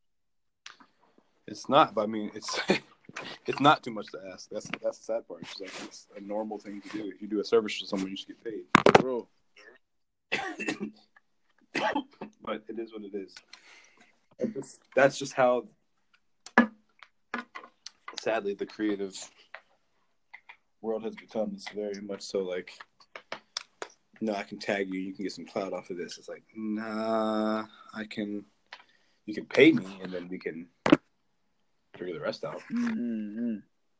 It's not, but I mean, it's not too much to ask. That's the sad part. It's like, it's a normal thing to do. If you do a service for someone, you should get paid. Bro. But it is what it is. That's just how, sadly, the creative world has become. It's very much so like, no, I can tag you. You can get some clout off of this. It's like, nah, you can pay me, and then we can figure the rest out. Mm-hmm.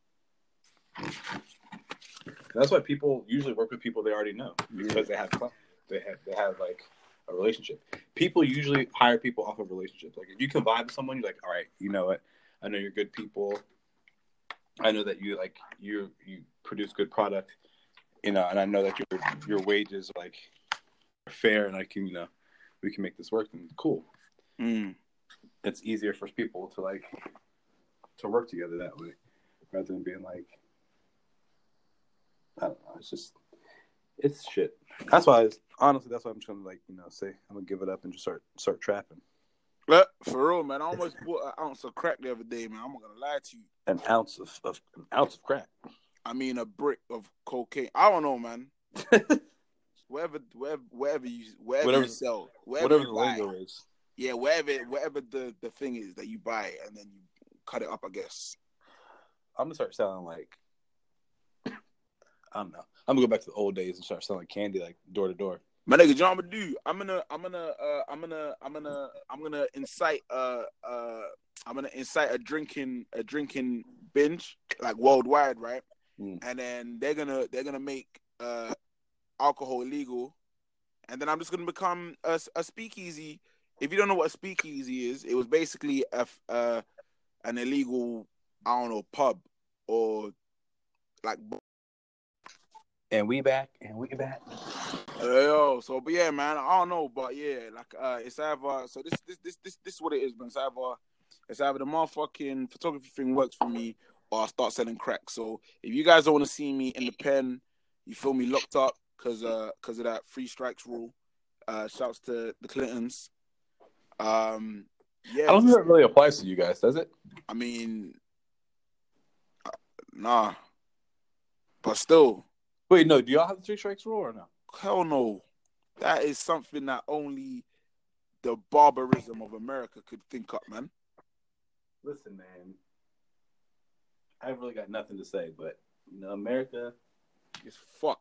That's why people usually work with people they already know because they have clout. They have like a relationship. People usually hire people off of relationships. Like if you can vibe with someone, you're like, all right, you know what? I know you're good people. I know that you produce good product, and I know that your wages are like fair, and I can we can make this work. And cool. It's easier for people to work together that way, rather than being like, I don't know. It's shit. That's why I'm just gonna say I'm gonna give it up and just start trapping. Look, for real, man. I almost bought an ounce of crack the other day, man. I'm not gonna lie to you. An ounce of crack. I mean, a brick of cocaine. I don't know, man. wherever you sell, whatever the lingo is. Yeah, wherever the thing is that you buy, and then you cut it up, I guess. I'm gonna start selling like, I don't know. I'm gonna go back to the old days and start selling candy like door to door. My nigga, John, I'm gonna incite a drinking binge like worldwide, right? And then they're gonna make alcohol illegal, and then I'm just gonna become a speakeasy. If you don't know what a speakeasy is, it was basically an illegal, I don't know, pub or like. And we back. Yo, so but yeah, man, I don't know, but yeah, like it's either so this is what it is, man. It's either the motherfucking photography thing works for me, or I start selling crack. So if you guys don't want to see me in the pen, you feel me locked up because of that 3 strikes rule. Shouts to the Clintons. Yeah, I don't think it really applies to you guys, does it? I mean, nah, but still. Wait, no. Do y'all have the 3 strikes rule or no? Hell no. That is something that only the barbarism of America could think up, man. Listen, man. I've really got nothing to say, but America is fucked.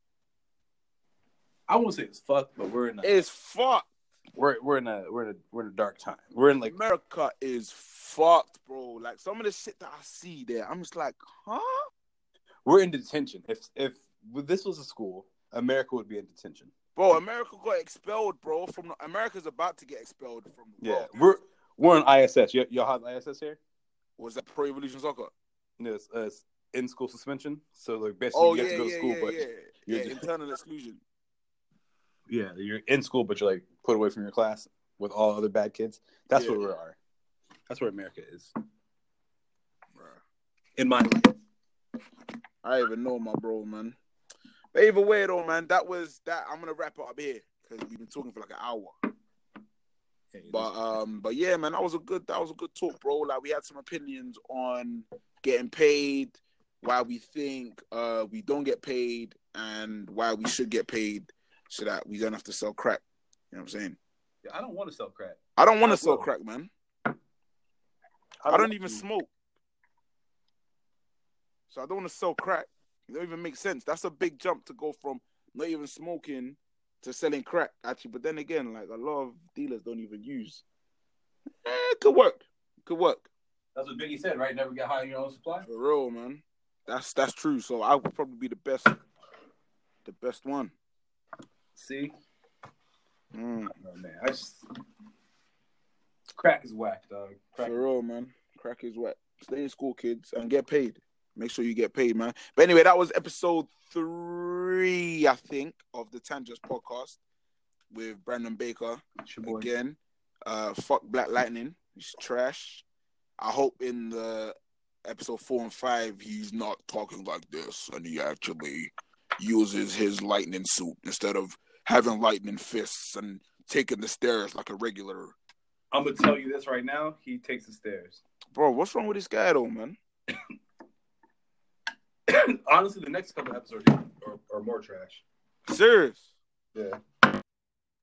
I won't say it's fucked, but it's fucked. We're in a dark time. We're in like America is fucked, bro. Like some of the shit that I see there, I'm just like, huh? We're in detention. If this was a school, America would be in detention. Bro, America got expelled, bro. America's about to get expelled from. Yeah, we're on ISS. Y'all have ISS here? Was that Pro Evolution Soccer? No, it's in school suspension. So like basically, you have to go to school, but you're internal exclusion. Yeah, you're in school, but you're like put away from your class with all other bad kids. That's where we are. That's where America is. Bruh. In my life. I even know my bro, man. But either way, though, man, that was that. I'm gonna wrap it up here because we've been talking for like an hour. But yeah, man, that was a good talk, bro. Like we had some opinions on getting paid, why we think we don't get paid, and why we should get paid so that we don't have to sell crack. You know what I'm saying? Yeah, I don't want to sell crack. I don't want to sell crack, man. I don't even smoke. So I don't want to sell crack. It don't even make sense. That's a big jump to go from not even smoking to selling crack, actually. But then again, like a lot of dealers don't even use. It could work. That's what Biggie said, right? Never get high on your own supply. For real, man. That's true. So I would probably be the best one. See? Oh, man. Crack is whack, dog. For real, man. Crack is whack. Stay in school, kids, and get paid. Make sure you get paid, man. But anyway, that was episode 3, I think, of the Tangents podcast with Brandon Baker. Again, fuck Black Lightning. He's trash. I hope in the episode 4 and 5, he's not talking like this, and he actually uses his lightning suit instead of having lightning fists and taking the stairs like a regular. I'm going to tell you this right now. He takes the stairs. Bro, what's wrong with this guy, though, man? Honestly, the next couple episodes are more trash. Serious? Yeah.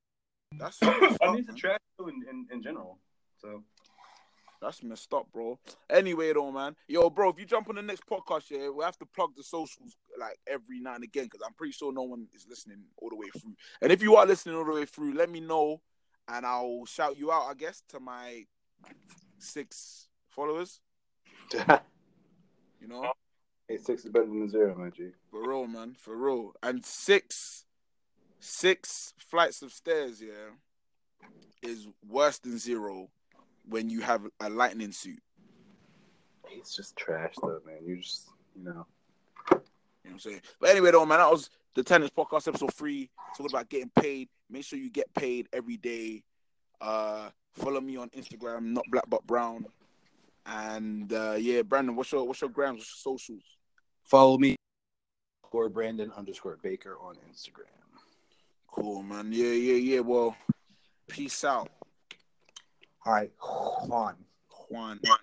That's I messed up, mean, it's a man. trash show in general. So That's messed up, bro. Anyway, though, man. Yo, bro, if you jump on the next podcast, yeah, we'll have to plug the socials like every now and again because I'm pretty sure no one is listening all the way through. And if you are listening all the way through, let me know and I'll shout you out, I guess, to my 6 followers. You know? 8-6 is better than 0, my G. For real, man. For real. And 6 flights of stairs, yeah, is worse than 0 when you have a lightning suit. It's just trash, though, man. You just, you know. You know what I'm saying? But anyway, though, man, that was the Tennis Podcast episode 3. Talking about getting paid. Make sure you get paid every day. Follow me on Instagram, not Black but Brown. And yeah, Brandon, what's your grams, what's your socials? Follow me or Brandon_Baker on Instagram. Cool, man. Yeah. Well, peace out. All right, Juan.